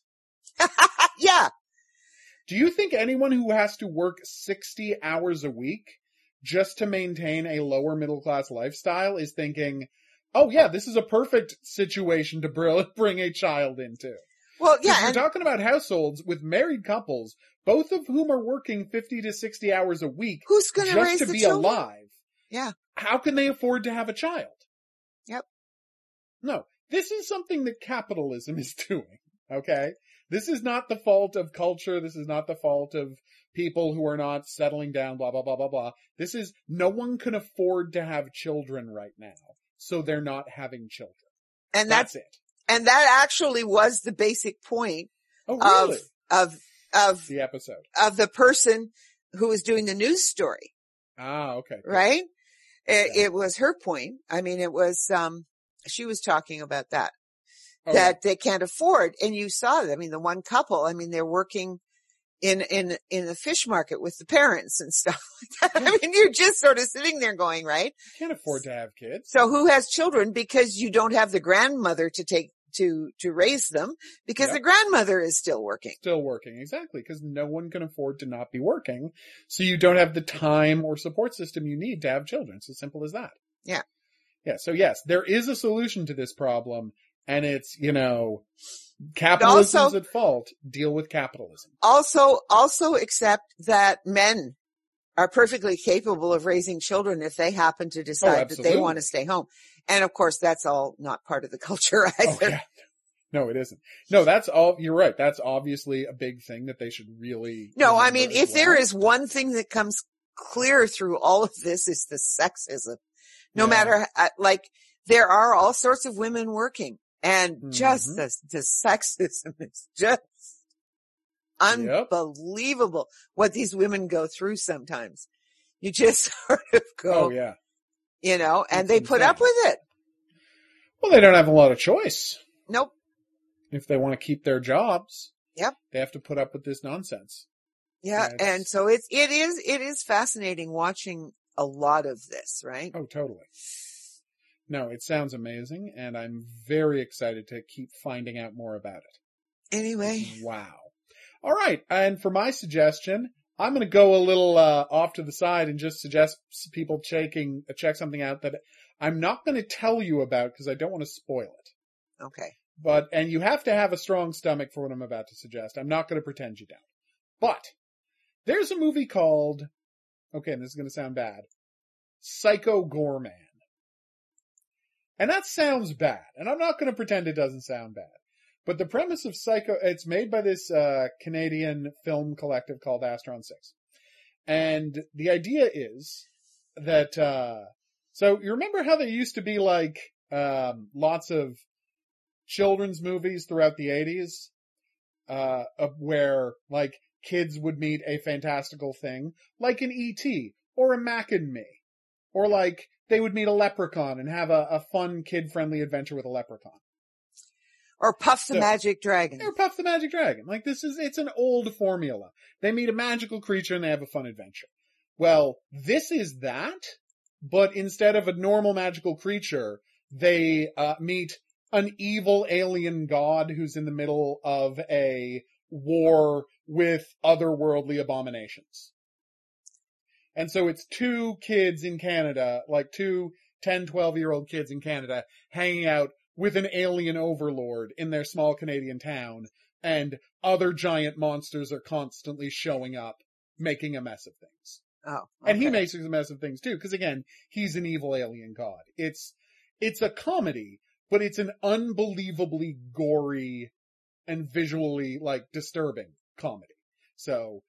Yeah. Do you think anyone who has to work 60 hours a week just to maintain a lower middle class lifestyle is thinking, oh yeah, this is a perfect situation to bring a child into? Well, yeah. We're talking about households with married couples, both of whom are working 50 to 60 hours a week. Who's going to raise just to the be children? alive? Yeah. How can they afford to have a child? Yep. No, this is something that capitalism is doing. Okay? This is not the fault of culture. This is not the fault of people who are not settling down, blah, blah, blah, blah, blah. This is, no one can afford to have children right now, so they're not having children. And that's it. And that actually was the basic point really? of the episode. Of the person who was doing the news story. Ah, okay. Cool. Right? It was her point. I mean, it was, she was talking about that. That they can't afford. And you saw it. I mean, the one couple, I mean, they're working in the fish market with the parents and stuff like that. I mean, you're just sort of sitting there going, right? You can't afford to have kids. So who has children? Because you don't have the grandmother to raise them, because the grandmother is still working. Still working, exactly. Because no one can afford to not be working. So you don't have the time or support system you need to have children. It's as simple as that. Yeah. Yeah. So yes, there is a solution to this problem. And it's, capitalism's at fault. Deal with capitalism. Also accept that men are perfectly capable of raising children if they happen to decide that they want to stay home. And of course, that's all not part of the culture either. Oh, yeah. No, it isn't. No, that's all, you're right. That's obviously a big thing that they should really. No, I mean, if there is one thing that comes clear through all of this, is the sexism. No matter, there are all sorts of women working. And just the sexism is just unbelievable what these women go through sometimes. You just sort of go, oh yeah, and they put up with it. Well, they don't have a lot of choice. Nope. If they want to keep their jobs, yep, they have to put up with this nonsense. Yeah. And so it is fascinating watching a lot of this, right? Oh, totally. No, it sounds amazing, and I'm very excited to keep finding out more about it. Anyway. Wow. All right, and for my suggestion, I'm going to go a little off to the side and just suggest people check something out that I'm not going to tell you about because I don't want to spoil it. Okay. And you have to have a strong stomach for what I'm about to suggest. I'm not going to pretend you don't. But there's a movie called, okay, and this is going to sound bad, Psycho Goreman. And that sounds bad. And I'm not going to pretend it doesn't sound bad. But the premise of Psycho, it's made by this Canadian film collective called Astron 6. And the idea is that, so you remember how there used to be lots of children's movies throughout the 80s? Where kids would meet a fantastical thing, like an E.T. or a Mac and Me. Or they would meet a leprechaun and have a fun, kid-friendly adventure with a leprechaun. Or Puff the Magic Dragon. Or Puff the Magic Dragon. It's an old formula. They meet a magical creature and they have a fun adventure. Well, this is that, but instead of a normal magical creature, they meet an evil alien god who's in the middle of a war with otherworldly abominations. And so it's two kids in Canada, two 10, 12-year-old kids in Canada, hanging out with an alien overlord in their small Canadian town, and other giant monsters are constantly showing up, making a mess of things. Oh. Okay. And he makes a mess of things too, because again, he's an evil alien god. It's a comedy, but it's an unbelievably gory and visually, disturbing comedy. So,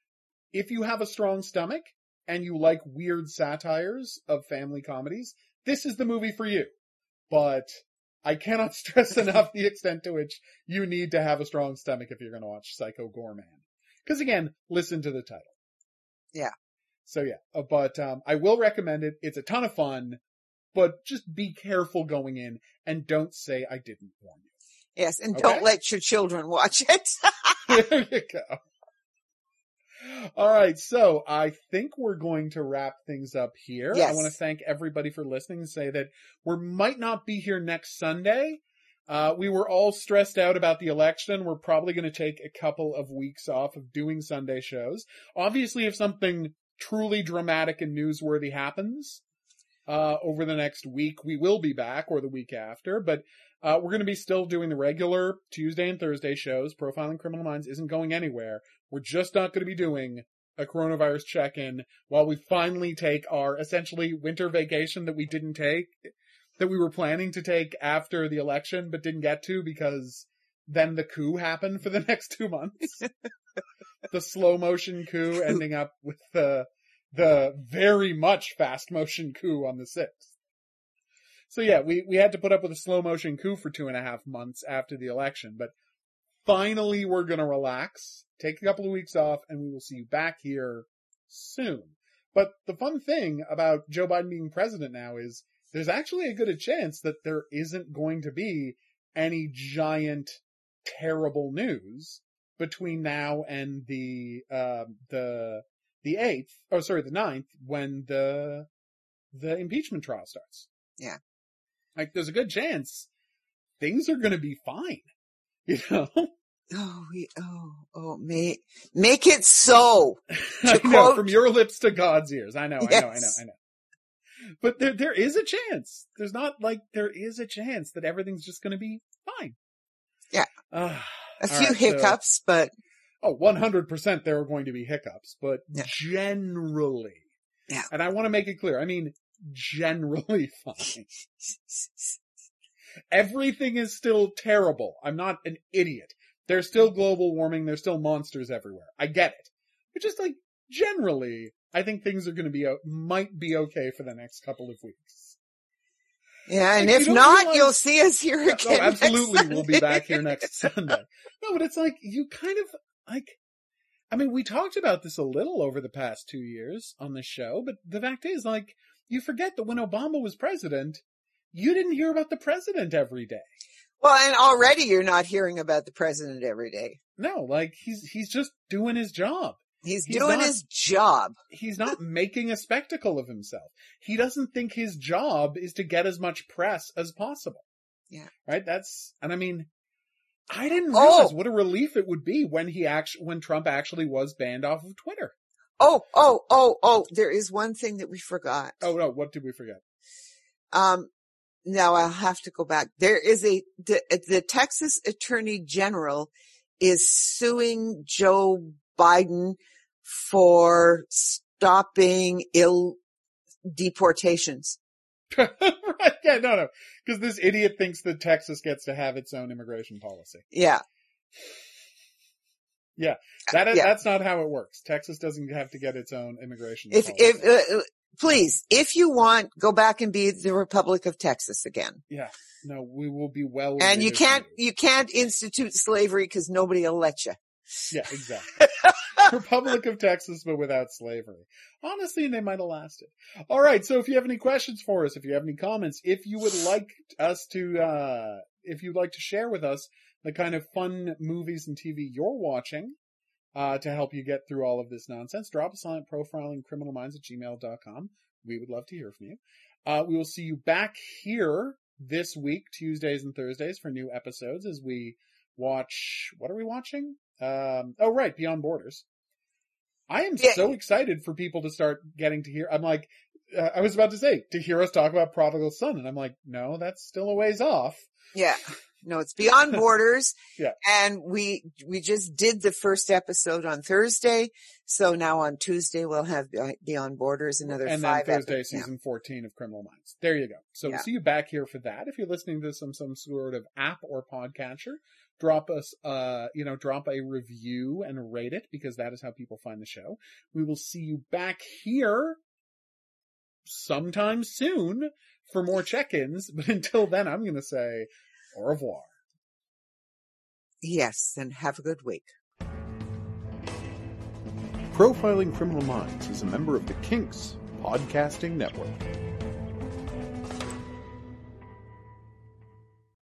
if you have a strong stomach and you like weird satires of family comedies, this is the movie for you. But I cannot stress enough the extent to which you need to have a strong stomach if you're going to watch Psycho Goreman. Because again, listen to the title. Yeah. So yeah, but I will recommend it. It's a ton of fun, but just be careful going in and don't say I didn't warn you. Yes, and don't let your children watch it. There you go. All right, so I think we're going to wrap things up here. Yes. I want to thank everybody for listening and say that we might not be here next Sunday. We were all stressed out about the election. We're probably going to take a couple of weeks off of doing Sunday shows. Obviously, if something truly dramatic and newsworthy happens over the next week, we will be back, or the week after. But we're going to be still doing the regular Tuesday and Thursday shows. Profiling Criminal Minds isn't going anywhere. We're just not going to be doing a coronavirus check-in while we finally take our essentially winter vacation that we didn't take, that we were planning to take after the election but didn't get to because then the coup happened for the next 2 months. The slow motion coup ending up with the very much fast motion coup on the 6th. So yeah, we had to put up with a slow motion coup for 2.5 months after the election, but finally we're going to relax, take a couple of weeks off, and we will see you back here soon. But the fun thing about Joe Biden being president now is there's actually a good chance that there isn't going to be any giant, terrible news between now and the 9th, when the impeachment trial starts. Yeah. Like, there's a good chance things are going to be fine, you know? Make it so. I know, from your lips to God's ears. I know. But there is a chance. There's not like, there is a chance that everything's just going to be fine. Yeah. A few hiccups, but. Oh, 100% there are going to be hiccups, but generally. Yeah. And I want to make it clear. I mean, generally fine. Everything is still terrible. I'm not an idiot. There's still global warming. There's still monsters everywhere. I get it. But just like, generally, I think things are going to might be okay for the next couple of weeks. Yeah, and if not, you'll see us here again. No, absolutely. We'll be back here next Sunday. No, but it's like, you kind of, like, I mean, we talked about this a little over the past 2 years on the show, but the fact is, like, you forget that when Obama was president, you didn't hear about the president every day. Well, and already you're not hearing about the president every day. No, like, he's just doing his job. He's doing his job. He's not making a spectacle of himself. He doesn't think his job is to get as much press as possible. Yeah. Right? And I mean, I didn't realize what a relief it would be when Trump actually was banned off of Twitter. There is one thing that we forgot. Oh no, what did we forget? Now I'll have to go back. There is the Texas Attorney General is suing Joe Biden for stopping deportations. Right, yeah, no. Because this idiot thinks that Texas gets to have its own immigration policy. Yeah. Yeah. That's not how it works. Texas doesn't have to get its own immigration policy. Please, if you want, go back and be the Republic of Texas again. Yeah. No, we will be well. And you can't institute slavery because nobody will let you. Yeah, exactly. Republic of Texas, but without slavery. Honestly, they might have lasted. All right. So if you have any questions for us, if you have any comments, if you would like us to, if you'd like to share with us the kind of fun movies and TV you're watching, to help you get through all of this nonsense, drop us on at profilingcriminalminds@gmail.com. We would love to hear from you. We will see you back here this week, Tuesdays and Thursdays, for new episodes as we watch, what are we watching? Beyond Borders. I am so excited for people to start getting to hear. I'm like, I was about to say, to hear us talk about Prodigal Son. And I'm like, no, that's still a ways off. Yeah. No, it's Beyond Borders. Yeah. And we just did the first episode on Thursday. So now on Tuesday, we'll have Beyond Borders, another 5 episodes. And then Thursday, season 14 of Criminal Minds. There you go. So we'll see you back here for that. If you're listening to this on some sort of app or podcatcher, drop us, drop a review and rate it, because that is how people find the show. We will see you back here sometime soon for more check-ins, but until then, I'm going to say au revoir. Yes, and have a good week. Profiling Criminal Minds is a member of the Kinks Podcasting Network.